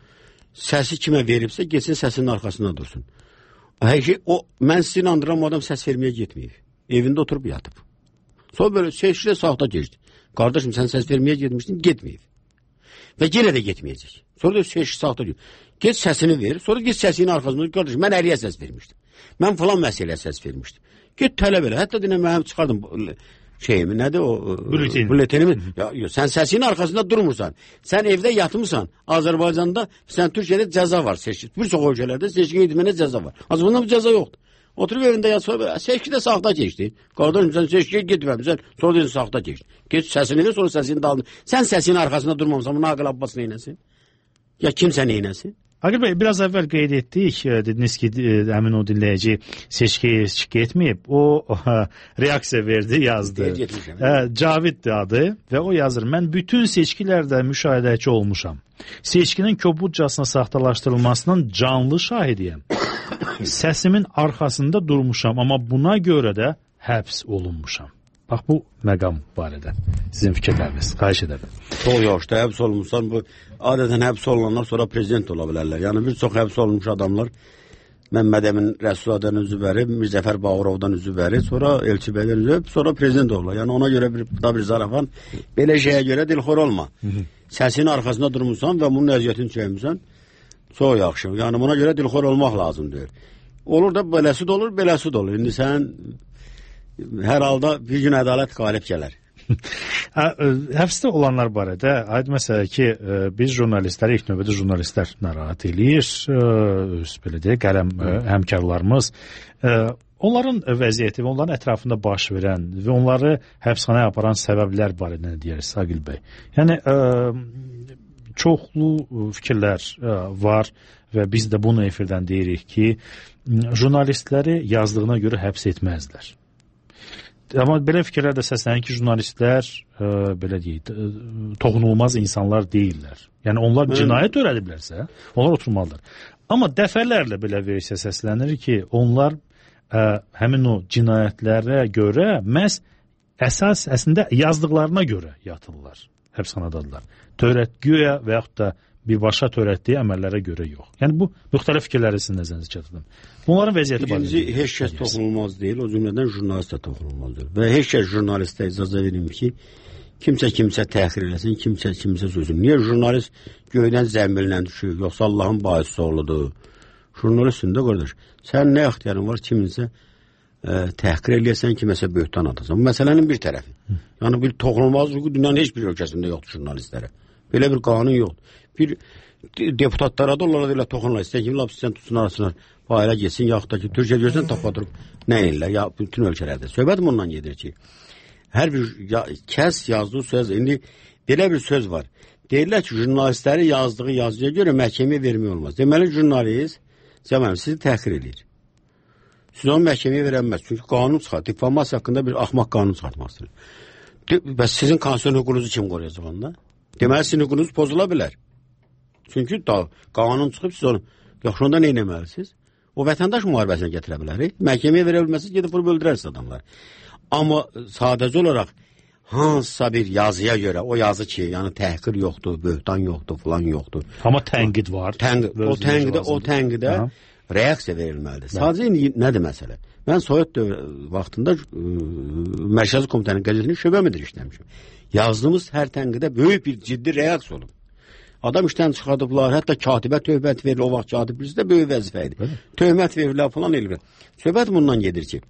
səsi kimə veribsə geçsin səsinin arxasında dursun. Mən sizi inandıram, adam səs verməyə getməyib. Evində oturub yatıb. Sonra böyle seçkilə saxta geçdi. Qardaşım sən səs verməyə getmişdin, getməyib. Və yenə də getməyəcək. Sonra da seçki saxta geçdi. Geç səsini ver, sonra geç səsinin arxasında. Qardaşım mən əriyə səs vermişdim. Mən falan məsələyə səs vermişdim. Get tələb elə. Hətta dinə mənim çıxardım şeyimi, nədir o? Bülleteni. Sən səsinin arxasında durmursan. Sən evdə yatmışsan. Azərbaycanda, sən Türkiyədə cəza var seçki. Bir çox ölkələrdə seçki etmənə cəza var. Azərbaycanda bu cəza yoxdur. Oturub evində yatsa, seçki də saxta keçdi. Qardaşım sən seçkiyə getməmisən, sonra dedin saxta keçdi. Geç səsini ver, sonra səsini dalın. Sən səsinin arxasında durmamısan, bunu Aqil Abbas neynəsin? Ya kimsə neynəsin? Aqil bəy, biraz əvvəl qeyd etdik, dediniz ki, həmin o dinləyici seçki etməyib, o reaksiya verdi, yazdı. Caviddir adı və o yazır, mən bütün seçkilərdə müşahidəçi olmuşam. Seçkinin kobudcasına saxtalaşdırılmasının canlı şahidiyəm. Səsimin arxasında durmuşam, amma buna görə də həbs olunmuşam. Bax, bu məqam barədə sizin fikirləriniz, xahiş edərəm. Çox yaşda həbs olunmuşsan, bu adətən həbs olunanlar sonra prezident ola bilərlər. Yəni bir çox həbs olunmuş adamlar Məmməd Əmin Rəsuladan üzü verib, Mirzəfər Bağırovdan üzü verib, sonra Elçi Bəydən üzü verib, sonra prezident olurlar. Yəni ona görə bir zarafan, belə şeyə görə dilxor olma. Səsinin arxasında durmuşsan və bunun əziyyətini çəkmişsən, çox yaxşı. Yəni buna görə dilxor olmaq lazımdır. Olur da beləsi də olur, beləsi də olur. İndi sən hər halda bir gün ədalət qalib gələr. Həbsdə olanlar barədə aid məsələ ki, biz jurnalistləri, ilk növbədə jurnalistlər narahat eləyir, belə deyək, qələm həmkarlarımız. Onların vəziyyəti və onların ətrafında baş verən və onları həbsxanaya aparan səbəblər barədə nə deyərsiniz, Aqil bəy? Yəni, çoxlu fikirlər var və biz də bunu efirdən deyirik ki, jurnalistləri yazdığına görə həbs etməzlər. Amma belə fikirlər də səslənir ki, jurnalistlər belə deyək, toxunulmaz insanlar deyirlər. Yəni onlar cinayət törədiblərsə, onlar oturmalıdır. Amma dəfələrlə belə versiya səslənir ki, onlar həmin o cinayətlərə görə məhz əslində yazdıqlarına görə yatırlar, həbsxanadadılar. Törətgüyə və yaxud da birbaşa törətdiyi əməllərə görə yox. Yəni bu müxtəlif fikirləri sizin nəzərinizə çatdırdım. Bunların vəziyyəti var. Birinci, heç kəs toxunulmaz deyil, o cümlədən jurnalist də toxunulmaz deyil. Və heç kəs jurnalistə icazə verim ki, kimsə təxir eləsin, kimsə sözün. Niyə jurnalist göydən zəmbillə düşür, yoxsa Allahın baisi oğludur? Jurnalistsin də qardaş. Sən nə ixtiyarın var kiminsə təhqir eləyəsən, kiməsə böhtan atasan. Bu məsələnin bir tərəfi. Yəni bir toxunulmaz hüquq dünyanın heç bir ölkəsində yoxdur jurnalistlərə. Belə bir qanun yoxdur. bir deputatlara da onlara deyirlər, toxunlar, istəyən kimi lap istəyən tutsun arasınlar, bayıra geçsin, yaxud da ki, Türkiyə görsən tapadırıb, nə edirlər, ya bütün ölkələrdə. Söhbət bundan gedir ki, hər bir kəs yazdığı söz, indi belə bir söz var. Deyirlər ki, jurnalistləri yazdığı yazıya görə məhkəməyə vermək olmaz. Deməli, jurnalist sizi təhqir edir. Siz onu məhkəməyə verəməz. Çünki qanun çıxar. Difamasiya haqqında bir axmaq qanun çıxartmaq istəyir. Bəs sizin konstitusiyon hüququnuzu kim qoruyacaq onda? Deməli, sizin hüququnuz pozula bilər. Çünki qanun çıxıb, siz onu yaxşı onda nə etməlisiniz? O vətəndaş müharibəsinə gətirə bilər. Məhkəməyə verə bilməsiniz, gedib bunu öldürərsiniz adamlar. Amma sadəcə olaraq hansısa bir yazıya görə, o yazı ki, yəni təhqir yoxdur, böhtan yoxdur, falan yoxdur. Amma tənqid var. O tənqidə reaksiya verilməlidir. Sadəcə indi nədir məsələ? Mən Sovet vaxtında Mərkəzi Komitənin qəzetinin şöbə müdiri işləmişim. Yazdığımız hər tənqidə böyük bir ciddi reaksiya olub. Adam işdən çıxardıblar, hətta katibə töhmət verilir, o vaxt katib birisi də böyük vəzifə idi. Töhmət verirlər, falan eləyirlər. Söhbət bundan gedir ki,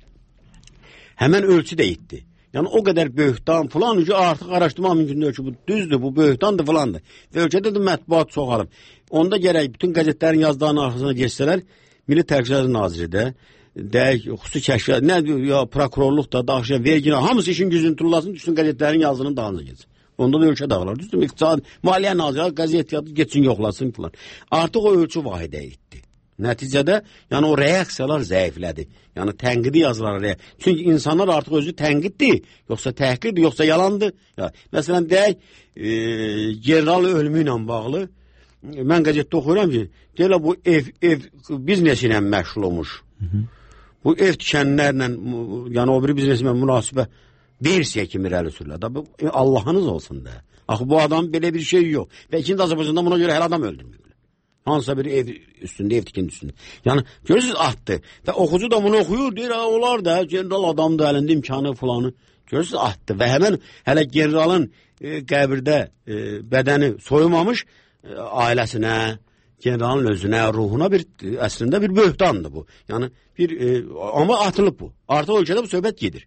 həmən ölçü də itdi. Yəni o qədər böhtan falan ki, artıq araşdırmaq mümkündür ki, bu düzdür, bu böhtandır falandır. Və ölkədə də mətbuat çoxalıb. Onda gərək bütün qəzetlərin yazdığının arxasına geçsələr, Milli Təhlükəsizlik Naziri də, xüsusi kəşfiyyat, nə ya prokurorluq da, daxiliyyə, vergi, hamısı işin gücünü tullasın, düşsün qəzetlərin yazdığının dağınıza geçsin. Onda da ölkə dağılar. Düzdür, iqtisad, maliyyə naziri, qəzet geçsin, yoxlasın falan. Artıq o ölçü vahidə itdi. Nəticədə, yəni o reaksiyalar zəiflədi. Yəni tənqidi yazılar. Çünki insanlar artıq özü tənqiddir, yoxsa təhqirdir, yoxsa yalandır. Ya, məsələn, deyək, general ölümü ilə bağlı, mən qəzetdə oxuyuram ki, deyirlər, bu ev biznesi ilə məşğul olmuş. Bu ev tikənlərlə, yəni o biri bizneslə münasibə versiya kimi irəli sürürlər. Allahınız olsun da. Axı bu adam belə bir şey yox. Və ikinci Azərbaycanda buna görə hər adam öldürmür. Hansısa bir ev üstündə, ev tikinin üstündə. Yəni, görürsünüz, atdı. Və oxucu da bunu oxuyur, deyir, olar da, general adamdır, əlində imkanı falanı. Görürsünüz, atdı. Və həmən hələ generalın qəbirdə bədəni soyumamış ailəsinə, generalın özünə, ruhuna əslində bir böhtandır bu. Yəni, amma atılıb bu. Artıq ölkədə bu söhbət gedir.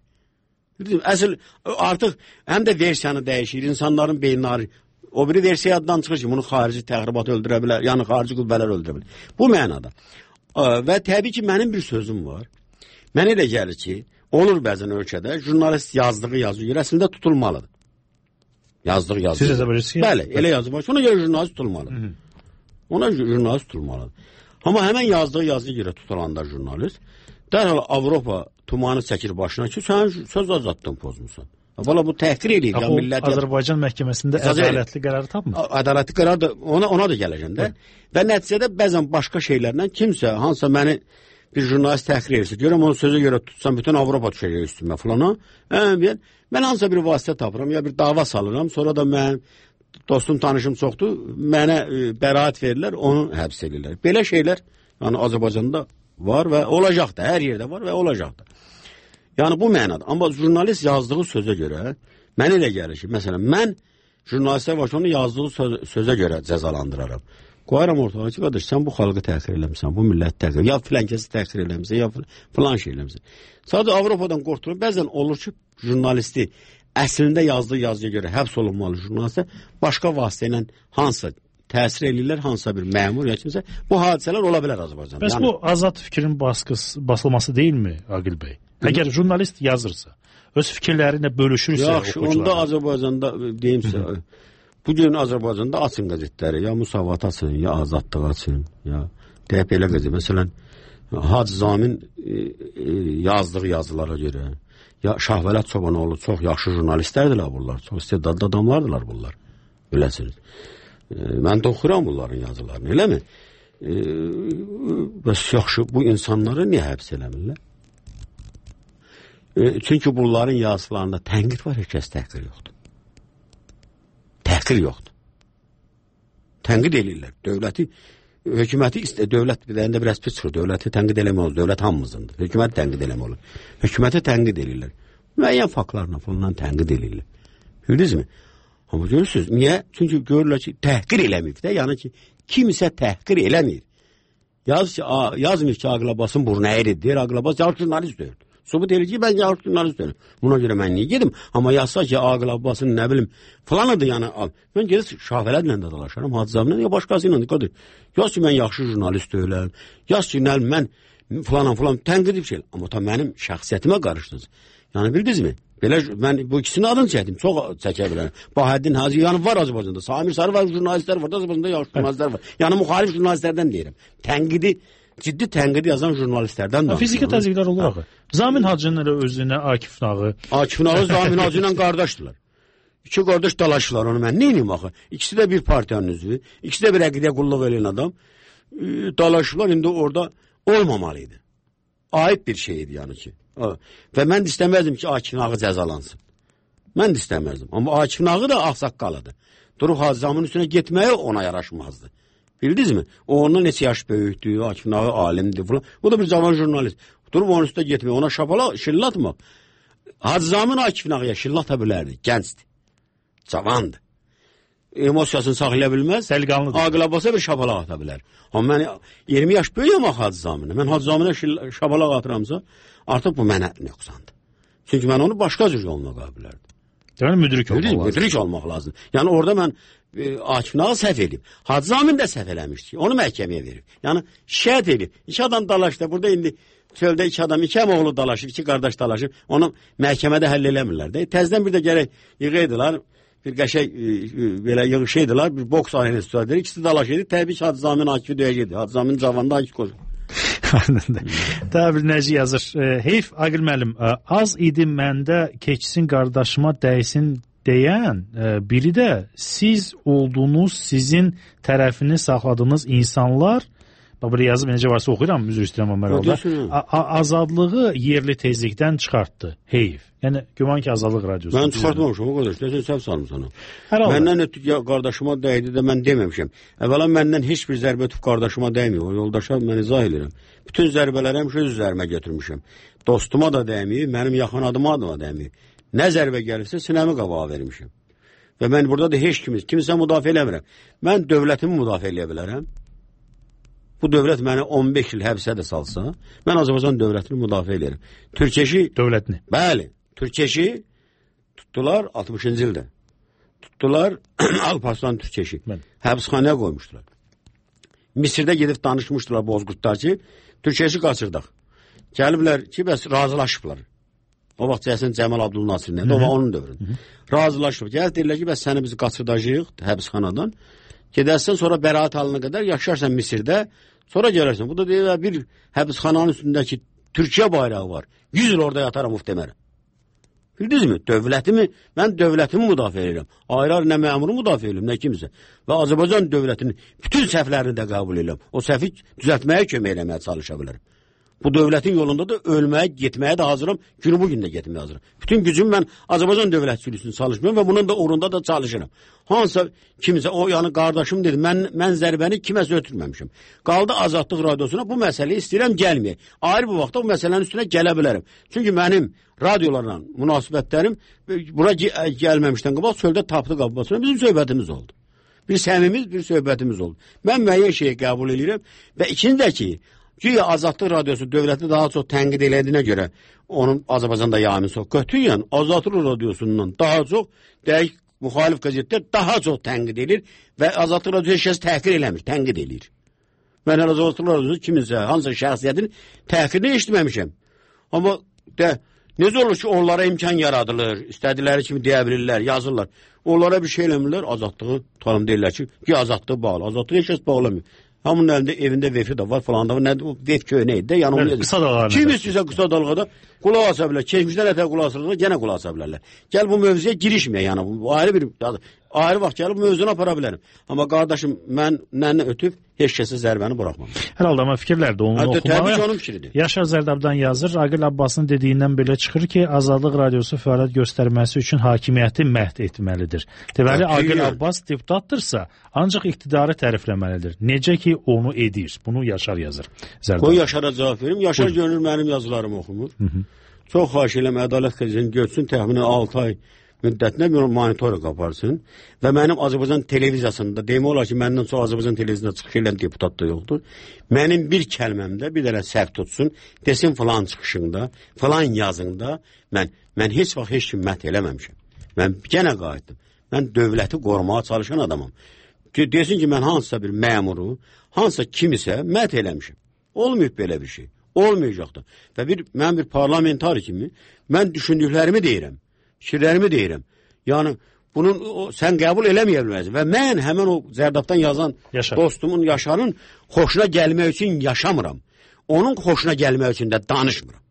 Əsl, artıq həm də versiyanı dəyişir, insanların beyinləri. O biri versiya addan çıxır ki, bunu xarici təxribat öldürə bilər, yəni xarici qüvvələr öldürə bilər. Bu mənada. Və təbii ki, mənim bir sözüm var. Mənə elə gəlir ki, olur bəzən ölkədə, jurnalist yazdığı yazı görə əslində tutulmalıdır. Yazdığı yazı. Siz də bilirsiniz? Bəli, elə yazı var. Ona görə jurnalist tutulmalıdır. Ona jurnalist tutulmalıdır. Amma həmən yazdığı yazıya görə tutulanda jurnalist, dərhal Avropa tumanı çəkir başına ki, sən söz azadlığını pozmusan. Valla bu təhqir eləyir. Azərbaycan məhkəməsində ədalətli qərarı tapmır. Ədalətli qərar da ona da gələcəm də. Və nəticədə bəzən başqa şeylərlə kimsə, hansısa məni bir jurnalist təhqir edirsə, görəm onun sözə görə tutsam, bütün Avropa düşəcək üstümə falana. Mən hansısa bir vasitə tapıram, ya bir dava salıram, sonra da mən dostum, tanışım çoxdur, mənə bəraət verirlər, onu həbs edirlər. Belə şeylər yəni Azərbaycanda var və olacaq da, hər yerdə var və olacaq da. Yəni bu mənada. Amma jurnalist yazdığı sözə görə, mənə elə gəlir ki, məsələn, mən jurnalistə var ki, onu yazdığı sözə görə cəzalandıraram. Qoyaram ortalığa ki, qardaş, sən bu xalqı təhqir eləmişsən, bu millət təhqir, ya filan kəsi təhqir eləmişsən, ya filan şey eləmişsən. Sadəcə Avropadan qorxduğum, bəzən olur ki, jurnalisti əslində yazdığı yazıya görə həbs olunmalı jurnalistə başqa vasitə ilə hansısa təsir edirlər, hansısa bir məmur ya kimsə, bu hadisələr ola bilər Azərbaycanda. Bəs bu azad fikrin basılması deyilmi, Aqil bəy? Əgər jurnalist yazırsa, öz fikirlərinə bölüşürsə, yaxşı, onda Azərbaycanda deyim sizə, bugün Azərbaycanda açın qəzetləri, ya Musavat açın, ya Azadlıq açın, ya deyək belə qəzet. Məsələn, Hacı Zamin yazdığı yazılara görə, ya Şahvələt Çobanoğlu çox yaxşı jurnalistlərdirlər bunlar, çox istedadlı adamlardılar bunlar, biləsiniz. Mən də oxuram bunların yazılarını, eləmi? Bəs yaxşı, bu insanları niyə həbs eləmirlər? Çünki bunların yazılarında tənqid var, heç kəs təhqir yoxdur. Təhqir yoxdur. Tənqid eləyirlər. Dövləti, hökuməti, dövlət bir də biraz pis çıxır. Dövləti tənqid eləmək olur. Dövlət hamımızındır. Hökumət tənqid eləmək olur. Hökuməti tənqid eləyirlər. Müəyyən faktlarla falan tənqid eləyirlər. Bildinizmi? Amma görürsünüz, niyə? Çünki görürlər ki, təhqir eləməyib də, yəni ki, kimsə təhqir eləməyir. Yazmır ki, Aqil Abbasın burnu əyridir, deyir, Aqil Abbas jurnalist deyil. Sübut edir ki, mən yaxşı jurnalist deyirəm. Buna görə mən niyə gedim? Amma yazsa ki, Aqil Abbasın nə bilim falanıdır yəni. Mən gedib Şahvələdlə də dalaşaram, Hacızamla ya başqası ilə də. Yaz ki, mən yaxşı jurnalist deyiləm. Yaz ki, mən falan tənqid bir şey. Amma tam mənim şəxsiyyətimə qarışdınız. Yəni bildinizmi? Belə mən bu ikisinin adını çəkdim. Çox çəkə bilərəm. Bahəddin Hacı yəni var Azərbaycanda. Samir Sarı var, jurnalistlər var, Azərbaycanda yaxşı jurnalistlər var. Yəni müxalif jurnalistlərdən deyirəm. Ciddi tənqidi yazan jurnalistlərdən də. Fiziki təzyiqlər olur axı. Zamin Hacının elə özünə Akif Nağı. Akif Nağı Zamin Hacı ilə qardaşdılar. İki qardaş dalaşdılar onu mən. Neyim axı? İkisi də bir partiyanın üzvü. İkisi də bir əqidə qulluq eləyən adam. Dalaşdılar. İndi orada olmamalıydı. Ayıb bir şeydi yəni ki. Və mən də istəməzdim ki, Akif Nağı cəzalansın. Mən də istəməzdim. Amma Akif Nağı da ağsaqqalıdır. Durub Hacızamın üstünə getməyə ona yaraşmazdı. Bildinizmi? O ondan neçə yaş böyükdür, Akif Nağı alimdir falan. O da bir cavan jurnalist. Durub onun üstünə getməyə, ona şapala şillatmaq. Hacızamın Akif Nağıya şillata bilərdi, gəncdir. Cavandır. Emosiyasını saxlaya bilməz. Dəliqanlıdır. Aqil Abbasa bir şapalaq ata bilər. Amma mən 20 yaş böyüyəm Hacızamına. Mən Hacızamına şapalaq atıramsa, artıq bu mənə nöqsandır. Çünki mən onu başqa cür yoluna qoya bilərdim. Deməli müdrik olmaq lazım. Müdrik olmaq lazım. Yəni orada mən Akif Nağı səhv edib. Hacızamin də səhv eləmişdi. Onu məhkəməyə verib. Yəni şikayət edib. İki adam dalaşdı. Burada indi çöldə iki adam, iki əmoğlu dalaşır, iki qardaş dalaşır. Onu məhkəmədə həll eləmirlər. Təzdən bir də gərək yığıydılar. Bir qəşək belə yığışıydılar. Bir boks arenası tutuldu. İkisi dalaş edib. Təbii ki, Hacızamin Akifi döyəcəkdi. Hacızamin cavanda Akif qoşur. Təbil Nəci yazır. Heyf Aqil müəllim, az idi məndə keçsin qardaşıma dəysin deyən biri də siz olduğunuz, sizin tərəfini saxladığınız insanlar, buraya yazıb necə varsa oxuyuram, üzr istəyirəm Ömər oğlu, azadlığı yerli tezlikdən çıxartdı. Heyf. Yəni, güman ki, Azadlıq Radiosu. Mən çıxartmamışam, o qədər. Sən səhv salmışsan. Məndən qardaşıma dəydi də mən deməmişəm. Əvvəla məndən heç bir zərbə tüp qardaşıma dəyməyib. O yoldaşa mən izah edirəm. Bütün zərbələri həmişə öz üzərimə götürmüşəm. Dostuma da dəyməyib, mənim yaxın adıma da dəyməyib. Nə zərbə gəlirsə, sinəmi qabağa vermişəm. Və mən burada da heç kimsə müdafiə eləmirəm. Mən dövlətimi müdafiə eləyə bilərəm. Bu dövlət məni 15 il həbsə də salsa, mən Azərbaycan dövlətini müdafiə edirəm. Türkeşi dövlətini. Bəli, Türkeşi tutdular 60-cı ildə. Tutdular Alparslan Türkeşi. Həbsxanaya qoymuşdular. Misirdə gedib danışmışdılar Bozqurtlar ki, Türkeşi qaçırdaq. Gəliblər ki, bəs razılaşıblar. O vaxt Cəsən Cəmal Abdülnasirlə, o vaxt onun dövründə. Razılaşıb. Gəl deyirlər ki, bəs səni biz qaçırdacağıq həbsxanadan. Gedərsən, sonra bəraət alına qədər yaşarsan Misirdə, sonra gələrsən. Bu da deyirlər, bir həbsxananın üstündəki Türkiyə bayrağı var. 100 il orada yataram, uf demərəm. Bildinizmi? Dövlətimi, mən dövlətimi müdafiə edirəm. Ayrı nə məmuru müdafiə edirəm, nə kimsə. Və Azərbaycan dövlətinin bütün səhvlərini də qəbul edirəm. O səhvi düzəltməyə kömək eləməyə çalışa bilərəm. Bu dövlətin yolunda da ölməyə, getməyə də hazıram. Günü bugün də getməyə hazıram. Bütün gücüm mən Azərbaycan dövlətçiliğini çalışmıyorum və bunun da uğrunda da çalışıram. Hansısa kimsə, o yəni qardaşım dedi, mən zərbəni kiməsə ötürməmişim. Qaldı Azadlıq Radiosuna bu məsələyi istəyirəm gəlməyək. Ayrı bu vaxtda bu məsələnin üstünə gələ bilərəm. Çünki mənim radiolarla münasibətlərim bura gəlməmişdən qabaq çöldə tapdı qabasına bizim söhbətimiz oldu. Bir səmimiz, bir söhbətimiz oldu. Mən müəyyən şeyi qəbul edirəm və ikinci də ki, güya Azadlıq Radiosu dövləti daha çox tənqid elədiyinə görə onun Azərbaycanda yayımı çox kötüyən, Azadlıq Radiosundan daha çox dəqiq müxalif qəzetlər daha çox tənqid edir və Azadlıq Radiosu heç kəs təhqir eləmir, tənqid edir. Mən Azadlıq Radiosu kiminsə, hansısa şəxsiyyətin təhqirini eşitməmişəm. Amma necə olur ki, onlara imkan yaradılır, istədikləri kimi deyə bilirlər, yazırlar. Onlara bir şey eləmirlər, azadlığı tanım deyirlər ki, azadlığı bağlı. Azadlığı heç kəs bağlamıyor. Hamının əlində evində vefi də var falan da var. Nədir o vef köynəyi də yanılmıyor. Qısa dalğada. Kim istəyirsə qısa dalğada qulaq asa bilər. Keçmişdən ətə qulaq asırlar, yenə qulaq asa bilərlər. Gəl bu mövzuya girişməyək yəni. Bu ayrı bir ayrı vaxt gəlib mövzunu apara bilərəm. Amma qardaşım mən nənə ötüb heç kəsə zərbəni buraxmam. Hər halda amma fikirlər də onu oxumalı. Təbii ki, onun fikridir. Yaşar Zərdabdan yazır. Aqil Abbasın dediyindən belə çıxır ki, Azadlıq Radiosu fəaliyyət göstərməsi üçün hakimiyyəti məhv etməlidir. Deməli, Aqil Abbas deputatdırsa, ancaq iqtidarı tərifləməlidir. Necə ki, onu edir. Bunu Yaşar yazır. Zərdab. O Yaşara cavab verim. Yaşar görünür mənim yazılarımı oxumur. Çox xahiş edirəm, Ədalət qəzetini görsün, təxminən 6 ay müddətinə bir monitoring aparsın və mənim Azərbaycan televiziyasında demək olar ki, məndən sonra Azərbaycan televiziyasında çıxış edən deputat da yoxdur. Mənim bir kəlməmdə bir dənə səhv tutsun, desin falan çıxışında, falan yazında mən heç vaxt heç kim mət eləməmişəm. Mən yenə qayıtdım. Mən dövləti qorumağa çalışan adamam. Desin ki, mən hansısa bir məmuru, hansısa kimisə mət eləmişəm. Olmayıb belə bir şey. Olmayacaqdır. Və mən bir parlamentar kimi mən düşündüklərimi deyirəm. Fikirlərimi deyirəm. Yəni, sən qəbul eləməyə bilməzsin. Və mən həmən o Zərdabdan yazan dostumun, Yaşarın xoşuna gəlmək üçün yaşamıram. Onun xoşuna gəlmək üçün də danışmıram.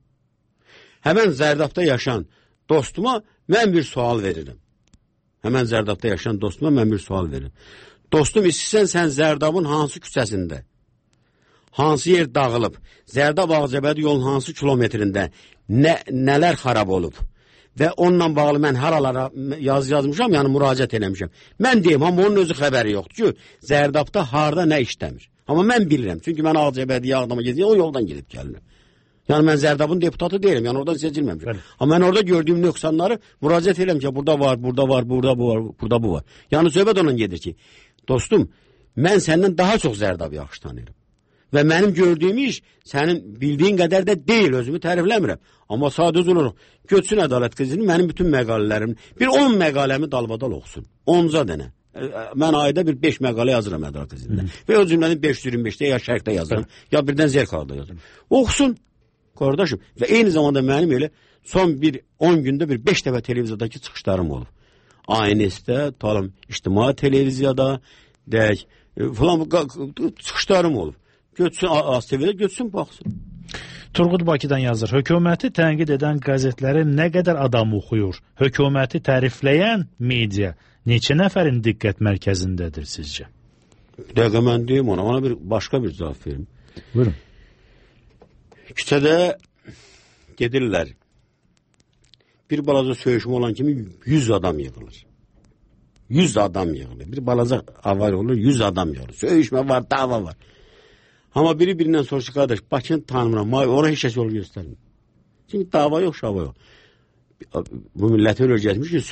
Həmən Zərdabda yaşayan dostuma mən bir sual verirəm. Həmən Zərdabda yaşayan dostuma mən bir sual verirəm. Dostum, istəyirsən sən Zərdabın hansı küçəsində, hansı yer dağılıb, Zərdab Ağcabədi yolun hansı kilometrində nələr xarab olub və onunla bağlı mən haralara yazmışam, yəni müraciət eləmişəm. Mən deyim, amma onun özü xəbəri yoxdur ki, Zərdabda harda nə işləmir. Amma mən bilirəm, çünki mən Ağcabədiyə Ağdama gedirəm, o yoldan gedib gəlir. Yəni mən Zərdabın deputatı deyirəm, yəni oradan seçilməmişəm. Amma mən orada gördüyüm nöqsanları müraciət eləmişəm, burada var, burada var, burada bu var, burada bu var. Yəni söhbət ondan gedir ki, dostum, mən səndən daha çox Zərdabı yaxşı tanıyırım. Və mənim gördüyüm iş sənin bildiyin qədər də deyil, özümü tərifləmirəm. Amma sadəcə olaraq götsün Ədalət qızının mənim bütün məqalələrim, bir 10 məqaləmi dalbadal oxusun. 10-ca dənə. Mən ayda bir 5 məqalə yazıram Ədalət qızında. Və o cümləni 525-də ya şərqdə yazıram, ya birdən Zerkalda yazıram. Oxusun, qardaşım. Və eyni zamanda mənim elə son bir 10 gündə bir 5 dəfə televiziyadakı çıxışlarım olub. ANS-də, ictimai televiziyada, deyək, falan çıxışlarım olub. Götsün, ASTV-də götsün, baxsın. Turqud Bakıdan yazır. Hökuməti tənqid edən qəzetləri nə qədər adam oxuyur? Hökuməti tərifləyən media neçə nəfərin diqqət mərkəzindədir sizcə? Dəqiqə mən deyim ona başqa bir cavab verim. Buyurun. Küçədə gedirlər. Bir balaca söyüşmə olan kimi 100 adam yığılır. 100 adam yığılır. Bir balaca avariya olur, 100 adam yığılır. Söyüşmə var, dava var. Amma biri-birindən soruşur, qardaş, Bakını tanımıram, ona heç kəs yol göstərmir. Çünki dava yox, şava yox. Bu milləti öyle gəlmiş ki,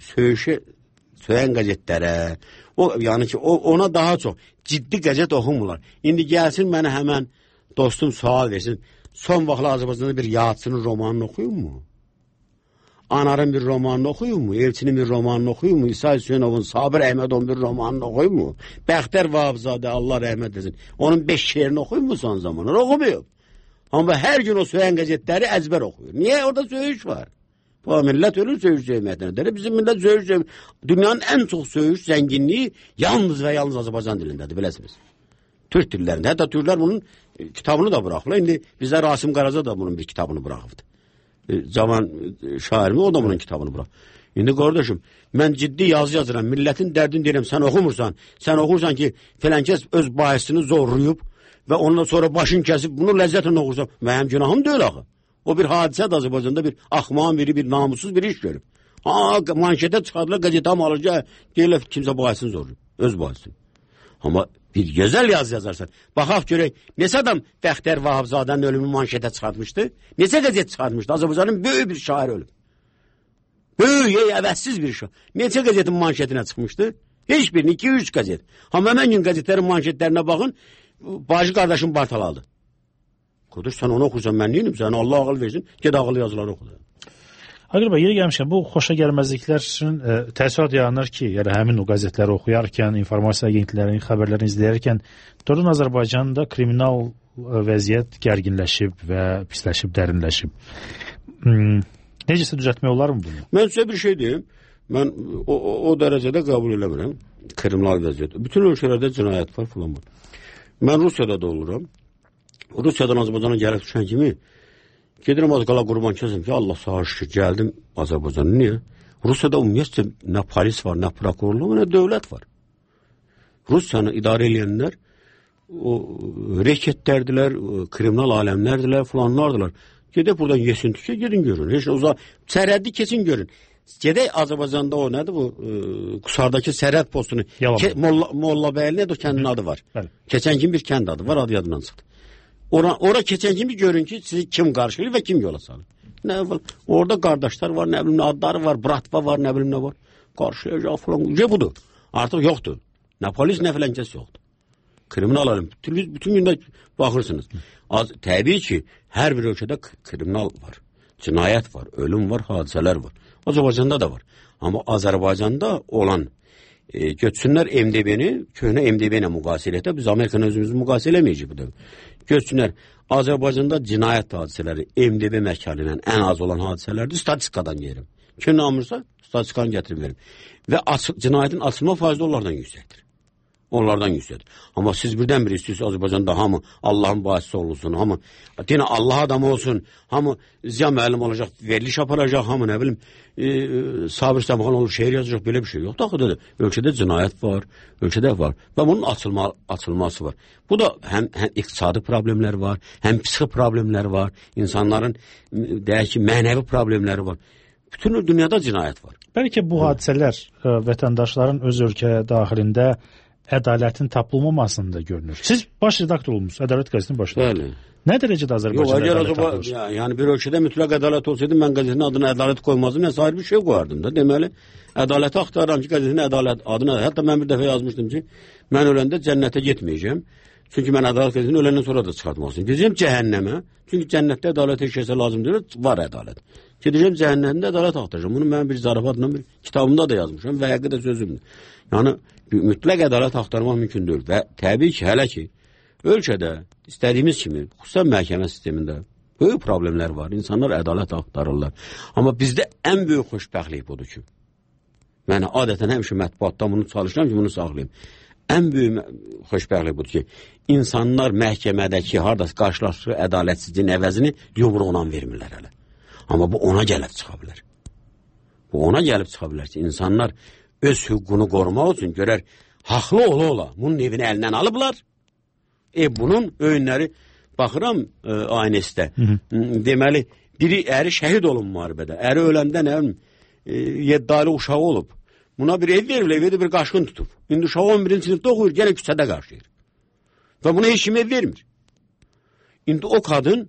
söyən qəzetlərə, yəni ki, ona daha çox ciddi qəzet oxumurlar. İndi gəlsin mənə həmən dostum sual versin, son vaxtla Azərbaycanda bir yadçının romanını oxuyun mu? Anarın bir romanını oxuyun mu? Elçinin bir romanını oxuyun mu? İsa Hüseynovun, Sabir Əhmədovun bir romanını oxuyun mu? Bəxtər Vahabzadə, Allah rəhmət etsin. Onun 5 şeirini oxuyun mu son zamanlar? Oxumuyor. Amma hər gün o söyən qəzetləri əzbər oxuyur. Niyə? Orada söyüş var. Bu millət ölür söyüş söyməkdəndir. Bizim millət söyüş söyməkdəndir. Dünyanın ən çox söyüş zənginliyi yalnız və yalnız Azərbaycan dilindədir, biləsiniz. Türk dillərində. Hətta Türklər bunun kitabını da bıraxırlar. İndi bizə Rasim Qaraca da bunun bir kitabını bıraxıbdı. Zaman şairimi, o da bunun kitabını bırak. İndi qardaşım, mən ciddi yazı yazıram, milletin dərdini deyirəm, sən oxumursan, sən oxursan ki, filankəs öz bayisini zorlayıb və ondan sonra başını kəsib, bunu ləzzətlə oxursan, mənim günahım deyil axı. O bir hadisədir Azərbaycanda, bir axmağın biri, bir namussuz bir iş görüb. Manşetə çıxardılar, qəzetə alırca, deyirlər, kimsə bayisini zorlayıb, öz bayisini. Amma bir gözəl yazı yazarsan. Baxaq görək, neçə adam Bəxtər Vahabzadənin ölümünü manşetə çıxartmışdı? Neçə qəzet çıxartmışdı? Azərbaycanın böyük bir şair ölüb. Böyük, əvəzsiz bir şair. Neçə qəzetin manşetinə çıxmışdı? Heç birini, 2-3 qəzet. Amma həmən gün qəzetlərin manşetlərinə baxın, bacı qardaşım Bartaladı. Qardaş, sən onu oxursan, mən neyim? Sən Allah ağıl versin, ged ağıl yazıları oxu. Aqil bəy, yeri gəlmişəm, bu xoşa gəlməzliklər üçün təəssürat yaranır ki, yəni həmin o qəzetləri oxuyarkən, informasiya agentlərinin xəbərlərini izləyərkən, doğrudan Azərbaycanda kriminal vəziyyət gərginləşib və pisləşib, dərinləşib. Necəsə düzəltmək olar mı bunu? Mən sizə bir şey deyim, mən o dərəcədə qəbul eləmirəm kriminal vəziyyət. Bütün ölkələrdə cinayət var, falan var. Mən Rusiyada da oluram. Rusiyadan Azərbaycana gəlib düşən kimi gedirəm az qala qurban kəsəm ki, Allah sağ şükür, gəldim Azərbaycana. Niyə? Rusiyada ümumiyyətcə nə polis var, nə prokurorluq, nə dövlət var. Rusiyanı idarə edənlər o reketlərdilər, kriminal aləmlərdilər, falanlardılar. Gedək buradan yesin tükə, gedin görün. Heç uzaq, sərhəddi keçin görün. Gedək Azərbaycanda o nədir bu, Qusardakı sərhəd postunu, Mollabəyli nədir o kəndin adı var. Keçən kimi bir kənd adı var, adı yadından çıxdı. Ora keçən kimi görün ki, sizi kim qarşılayır və kim yola salır. Nə var? Orada qardaşlar var, nə bilim, adları var, bratva var, nə bilim nə var. Qarşılayacaq falan. Budur. Artıq yoxdur. Nə polis, nə filankəs yoxdur. Kriminal alım. Bütün gündə baxırsınız. Təbii ki, hər bir ölkədə kriminal var. Cinayət var, ölüm var, hadisələr var. Azərbaycanda da var. Amma Azərbaycanda olan götürsünlər MDB-ni, köhnə MDB ilə müqayisə eləkdə, biz Amerikanı özümüzü müqayisə eləməyəcək bu da. Götürsünlər, Azərbaycanda cinayət hadisələri MDB məhkəli ilə ən az olan hadisələrdir, statistikadan yerim. Kim namırsa, statistikanı gətirib verim. Və cinayətin açılma faizi onlardan yüksəkdir. Onlardan yüksəkdir. Amma siz birdən-bir istəyirsiniz Azərbaycanda hamı Allahın bahisi olsun, hamı dinə Allah adamı olsun, hamı Ziya müəllim olacaq, veriliş aparacaq, hamı nə bilim Sabir Səmxan olur, şeir yazacaq, belə bir şey yox. Daxıda ölkədə cinayət var, ölkədə var və bunun açılması var. Bu da həm iqtisadi problemlər var, həm psixi problemlər var, insanların deyək ki, mənəvi problemləri var. Bütün dünyada cinayət var. Bəlkə bu hadisələr vətəndaşların öz ölkə daxilində ədalətin tapılmamasında görünür. Siz baş redaktor olmuşsunuz, Ədalət qəzetinin baş redaktoru. Bəli. Nə dərəcədə Azərbaycanda ədalət tapılır? Yəni bir ölkədə mütləq ədalət olsaydı, mən qəzetin adına ədalət qoymazdım, nə sair bir şey qoyardım da. Deməli, ədaləti axtarıram ki, qəzetin ədalət adına, hətta mən bir dəfə yazmışdım ki, mən öləndə cənnətə getməyəcəm. Çünki mən ədalət qəzetini öləndən sonra da çıxartmalısın. Gedəcəm cəhənnəmə. Çünki cənnətdə ədalət heç kəsə lazım deyil, var ədalət. Gedəcəm cəhənnəmdə ədalət axtaracağam. Bunu mən bir zarafatla bir kitabımda da yazmışam və həqiqətən də sözümdür. Yəni mütləq ədalət axtarmaq mümkün deyil və təbii ki, hələ ki ölkədə istədiyimiz kimi xüsusən məhkəmə sistemində böyük problemlər var. İnsanlar ədalət axtarırlar. Amma bizdə ən böyük xoşbəxtlik budur ki, mən adətən həmişə mətbuatda bunu çalışıram ki, bunu saxlayım. Ən böyük xoşbəxtlik budur ki, insanlar məhkəmədəki hardasa qarşılaşdığı ədalətsizliyin əvəzini yumruqla vermirlər hələ. Amma bu ona gəlib çıxa bilər. Bu ona gəlib çıxa bilər ki, insanlar öz hüququnu qorumaq üçün görər, haqlı ola, bunun evini əlindən alıblar. Bunun öyünləri, baxıram aynəsdə, deməli, biri əri şəhid olun müharibədə, əri öləndə nə bilim, 7 aylı uşağı olub. Buna bir ev verir, evdə bir qaşqın tutub. İndi uşağı 11-ci sinifdə oxuyur, yenə küçədə qarşıyır. Və buna heç kim ev vermir. İndi o qadın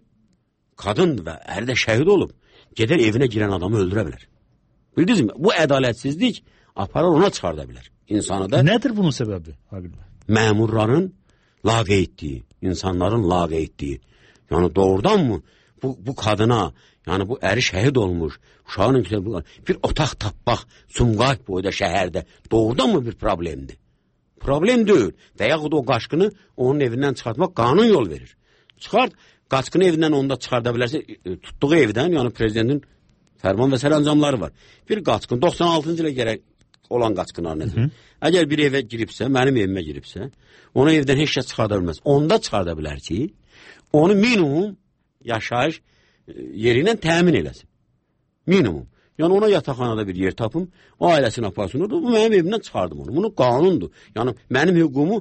və əri də şəhid olub, gedər evinə girən adamı öldürə bilər. Bildiniz mi? Bu ədalətsizlik aparar ona çıxarda bilər. İnsanı da... Nədir bunun səbəbi? Məmurların laqeydliyi, insanların laqeydliyi. Yəni doğrudan mı bu qadına, yəni bu əri şəhid olmuş, uşağının bir otaq tapmaq Sumqayıt boyda şəhərdə doğrudan mı bir problemdir? Problem deyil. Və yaxud o qaçqını onun evindən çıxartmaq qanun yol verir. Çıxart, qaçqını evindən onda çıxarda bilərsə, tutduğu evdən, yəni prezidentin fərman və sərəncamları var. Bir qaçqın, 96-cı ilə gərək olan qaçqınlar necə? Əgər bir evə giribsə, mənim evimə giribsə, onu evdən heç kəs çıxarda bilməz. Onda çıxarda bilər ki, onu minimum yaşayış yeri ilə təmin eləsin. Minimum. Yəni ona yataqxanada bir yer tapım, o ailəsini aparsın, bu mənim evimdən çıxardım onu. Bunu qanundur. Yəni mənim hüququmu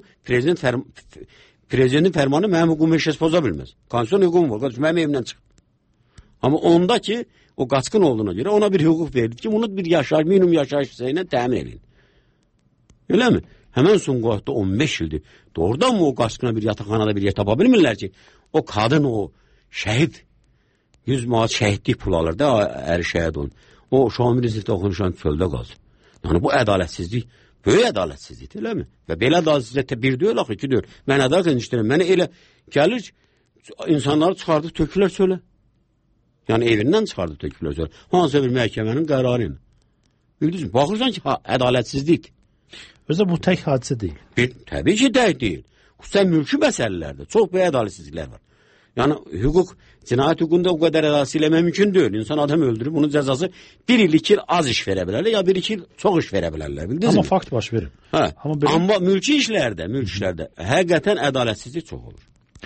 prezidentin fərmanı mənim hüququmu heç kəs poza bilməz. Konstitusiyon hüququm var, mənim evimdən çıx. Amma onda ki, o qaçqın olduğuna görə ona bir hüquq verildi ki, bunu bir yaşayış, minimum yaşayış hissəyinə təmin edin. Elə mi? Həmən Sumqayıtda 15 ildir. Doğrudan mı o qaçqına bir yataqxanada bir yer tapa bilmirlər ki, o qadın, o şəhid, 100 manat şəhidlik pul alır da, əri şəhid olun. O uşağın bir sinifdə oxunuşan çöldə qalsın. Yəni bu ədalətsizlik, böyük ədalətsizlikdir, elə mi? Və belə ədalətsizlikdə bir deyil, axı, iki deyil. Mən ədalət işləyirəm, mənə elə gəlir, insanları çıxardıb tökülər çölə. Yəni evindən çıxardıb tökülər çölə. Hansısa bir məhkəmənin qərarı ilə. Bildiniz mi? Baxırsan ki, ədalətsizlik. Özdə bu tək hadisə deyil. Təbii ki, tək deyil. Xüsusən mülki məsələlərdə çox böyük ədalətsizliklər var. Yəni hüquq, cinayət hüququnda o qədər ədalətsizlik eləmək mümkün deyil. İnsan adam öldürür, bunun cəzası 1 il, 2 il az iş verə bilərlər, ya 1-2 il çox iş verə bilərlər. Bildiniz mi? Amma fakt baş verir. Hə. Amma mülki işlərdə həqiqətən ədalətsizlik çox olur.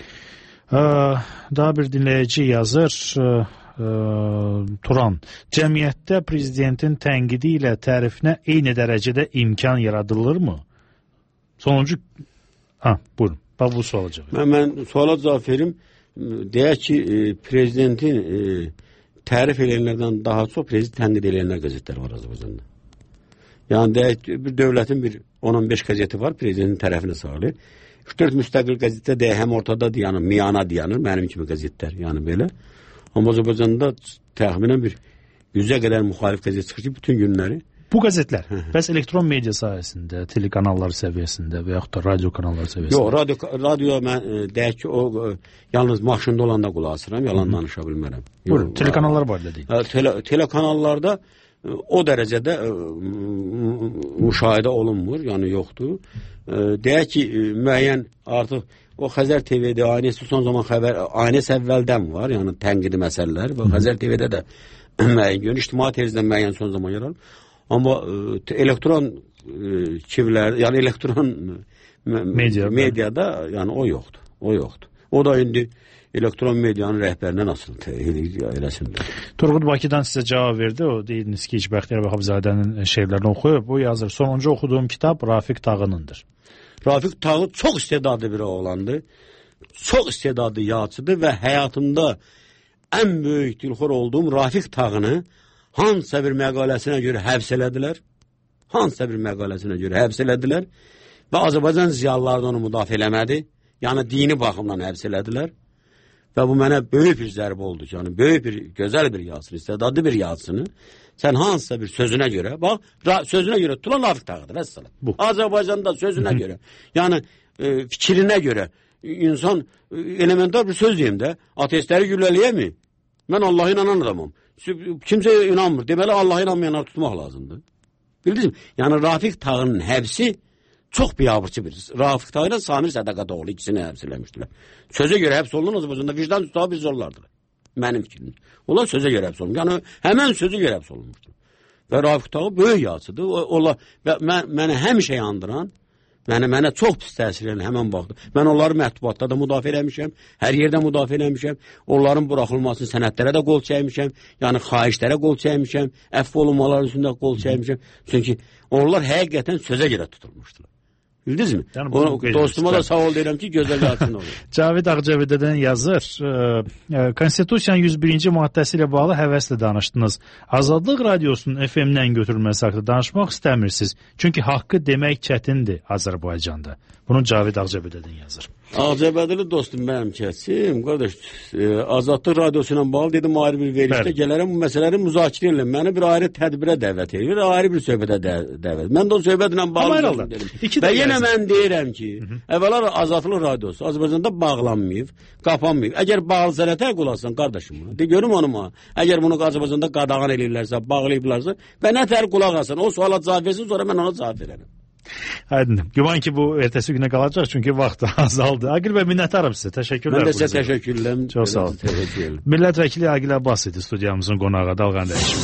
Daha bir dinləyici yazır, Turan, cəmiyyətdə prezidentin tənqidi ilə tərifinə eyni dərəcədə imkan yaradılırmı? Sonuncu, buyurun, bu suala cavab. Mən suala cavab verim. Deyək ki, prezidentin tərif edənlərdən daha çox prezident tənqid edənlər qəzetlər var Azərbaycanda. Yəni deyək ki, bir dövlətin bir 10-15 qəzeti var, prezidentin tərəfini sağlayır. 3-4 müstəqil qəzetdə deyək, həm ortada dayanır, miyana dayanır, mənim kimi qəzetlər, yəni belə. Amma Azərbaycanda təxminən bir 100-ə qədər müxalif qəzet çıxır ki, bütün günləri. Bu qəzetlər bəs elektron media sayəsində, telekanallar səviyyəsində və yaxud da radio kanalları səviyyəsində? Yox, radio mən deyək ki, o yalnız maşında olanda qulaq asıram, yalan danışa bilmərəm. Buyurun, telekanallar var dedik. Telekanallarda o dərəcədə müşahidə olunmur, yəni yoxdur. Deyək ki, müəyyən artıq o Xəzər TV-də, Aynəsi son zaman xəbər, Aynəs əvvəldən var, yəni tənqidi məsələlər və Xəzər TV-də də müəyyən, ictimai televiziyadan müəyyən son zaman yer alır. Amma elektron çivlər, yəni elektron mediada yəni o yoxdur. O yoxdur. O da indi elektron medianın rəhbərindən asılıdır eləsindir. Turqut Bakıdan sizə cavab verdi. O deyildiniz ki, Bəxtiyar Vahabzadənin şeirlərini oxuyub. Bu yazır. Sonuncu oxuduğum kitab Rafiq Tağınındır. Rafiq Tağın çox istedadlı bir oğlandı. Çox istedadlı yazıcıdır və həyatımda ən böyük dilxor olduğum Rafiq Tağını hansısa bir məqaləsinə görə həbs elədilər. Hansısa bir məqaləsinə görə həbs elədilər və Azərbaycan ziyalıları onu müdafiə eləmədi. Yəni dini baxımdan həbs elədilər. Və bu mənə böyük bir zərbə oldu. Yəni böyük bir, gözəl bir yazısını, istedadlı bir yazısını sən hansısa bir sözünə görə, bax, sözünə görə tutulan Rafiq Tağıdır, vəssalam. Azərbaycanda sözünə görə, yəni fikrinə görə insan elementar bir söz deyim də, ateistləri gülləliyəmi? Mən Allah'a inanan adamım. Kimsə inanmır. Deməli, Allah'a inanmayanları tutmaq lazımdır. Bildiniz mi? Yəni, Rafiq Tağının həbsi çox biabırçı bir. Rafiq Tağ ilə Samir Sədaqatoğlu ikisini həbs eləmişdilər. Sözə görə həbs olunan Azərbaycanda vicdan tutağı bir zorlardır. Mənim fikrim. Onlar sözə görə həbs olunmuş. Yəni, həmən sözə görə həbs olunmuşdur. Və Rafiq Tağ böyük yazıdır. Mənə həmişə yandıran, mənə çox pis təsir edən həmən vaxtda. Mən onları mətbuatda da müdafiə eləmişəm, hər yerdə müdafiə eləmişəm. Onların buraxılmasını sənədlərə də qol çəkmişəm, yəni xahişlərə qol çəkmişəm, əfv olunmaları üstündə qol çəkmişəm. Çünki onlar həqiqətən sözə görə tutulmuşdular. Bildiniz mi? Yəni, dostuma da sağ ol deyirəm ki, gözəl yazsın olur. Cavid Ağcavidədən yazır. Konstitusiyanın 101-ci maddəsi ilə bağlı həvəslə danışdınız. Azadlıq radiosunun FM-dən götürülməsi haqqında danışmaq istəmirsiniz. Çünki haqqı demək çətindir Azərbaycanda. Bunu Cavid Ağcavidədən yazır. Ağcabədili dostum mənim kəsim. Qardaş, Azadlıq radiosu ilə bağlı dedim ayrı bir verişdə gələrəm bu məsələləri müzakirə edirəm. Məni bir ayrı tədbirə dəvət edir, ayrı bir söhbətə dəvət. Mən də o söhbətlə bağlı dedim. Və yenə mən deyirəm ki, əvvəla Azadlıq radiosu Azərbaycanda bağlanmayıb, qapanmayıb. Əgər bağlı sənətə qulaqsan qardaşım, de görüm onuma. Əgər bunu Azərbaycanda qadağan edirlərsə, bağlayıblarsa, və nətər qulaq asın, o suala cavab versin, sonra mən ona cavab verərəm. Aydın. Güman ki bu ertəsi günə qalacaq çünki vaxt azaldı. Aqil bəy, minnətdarım sizə. Təşəkkürlər. Mən də sizə təşəkkürlər. Çox sağ olun. Millət vəkili Aqil Abbas idi studiyamızın qonağı. Dalğan dəyişim.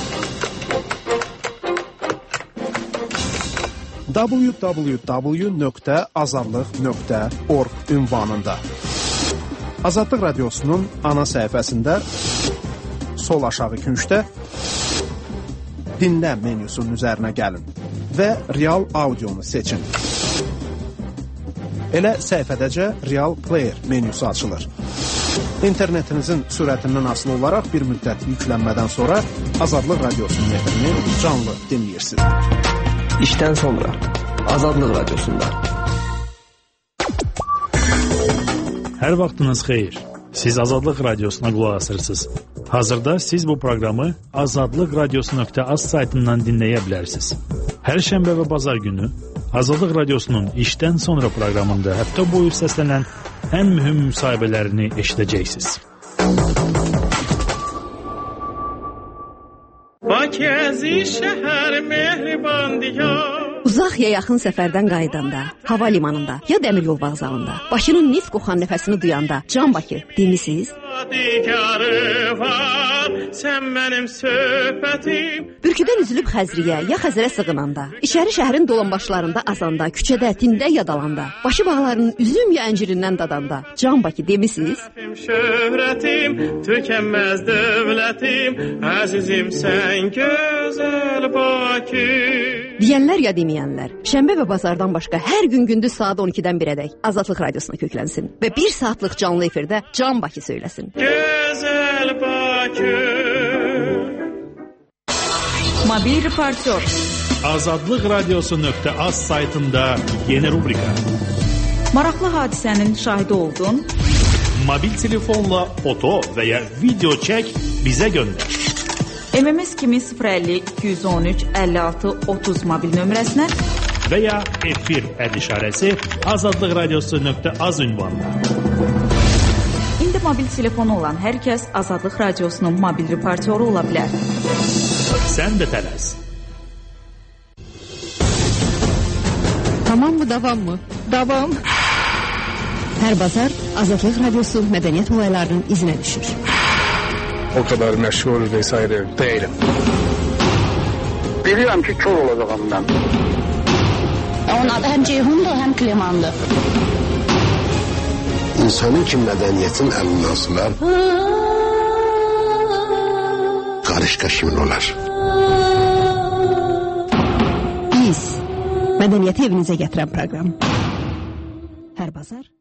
www.azadlıq.org ünvanında Azadlıq radiosunun ana səhifəsində sol aşağı küncdə dinlə menyusunun üzərinə gəlin və real audionu seçin. Elə səhifədəcə Real Player menyusu açılır. İnternetinizin sürətindən asılı olaraq bir müddət yüklənmədən sonra Azadlıq radiosunun efrini canlı dinləyirsiniz. İşdən sonra Azadlıq radiosunda. Hər vaxtınız xeyir. Siz Azadlıq radiosuna qulaq asırsınız. Hazırda siz bu proqramı azadlıqradiosu.az saytından dinləyə bilərsiniz. Hər şənbə və bazar günü Azadlıq radiosunun işdən sonra proqramında həftə boyu səslənən ən mühüm müsahibələrini eşidəcəksiniz. Bakəzi şəhər mehriban diyar. Uzaq ya yaxın səfərdən qayıdanda, hava limanında ya dəmiryol vağzalında, Bakının neft qoxan nəfəsini duyanda, Can Bakı demisiz? Sən mənim söhbətim. Bürküdən üzülüb Xəzriyə ya Xəzərə sığınanda, içəri şəhərin dolanbaşlarında azanda, küçədə, tində ya dalanda, Bakı bağlarının üzüm ya əncirindən dadanda, Can Bakı demisiz? Şöhrətim, tükənməz dövlətim, əzizim sən gözəl Bakı. Deyənlər ya deməyənlər, şənbə və bazardan başqa hər gün gündüz saat 12-dən 1-ədək Azadlıq radiosuna köklənsin və 1 saatlıq canlı efirdə Can Bakı söyləsin. Gözəl Bakı. Mobil reportör. Azadlıqradiosu.az saytında yeni rubrika. Maraqlı hadisənin şahidi oldun. Mobil telefonla foto və ya video çək, bizə göndər. MMS kimi 050 213 56 30 mobil nömrəsinə və ya efir işarəsi azadlıqradiosu.az ünvanına. İndi mobil telefonu olan hər kəs Azadlıq Radiosunun mobil reportyoru ola bilər. Sən də tələs. Tamam mı, davam mı? Davam. Hər bazar Azadlıq Radiosu mədəniyyət olaylarının izinə düşür. O kadar məşğul vesaire değilim. Bilirəm ki, kör olacağam mən. Onun adı həm Ceyhundur, həm Klemandır. İnsanın ki mədəniyyətin əlindən sular, qarışqa kimin olar? Biz mədəniyyəti evinizə gətirən proqram. Hər bazar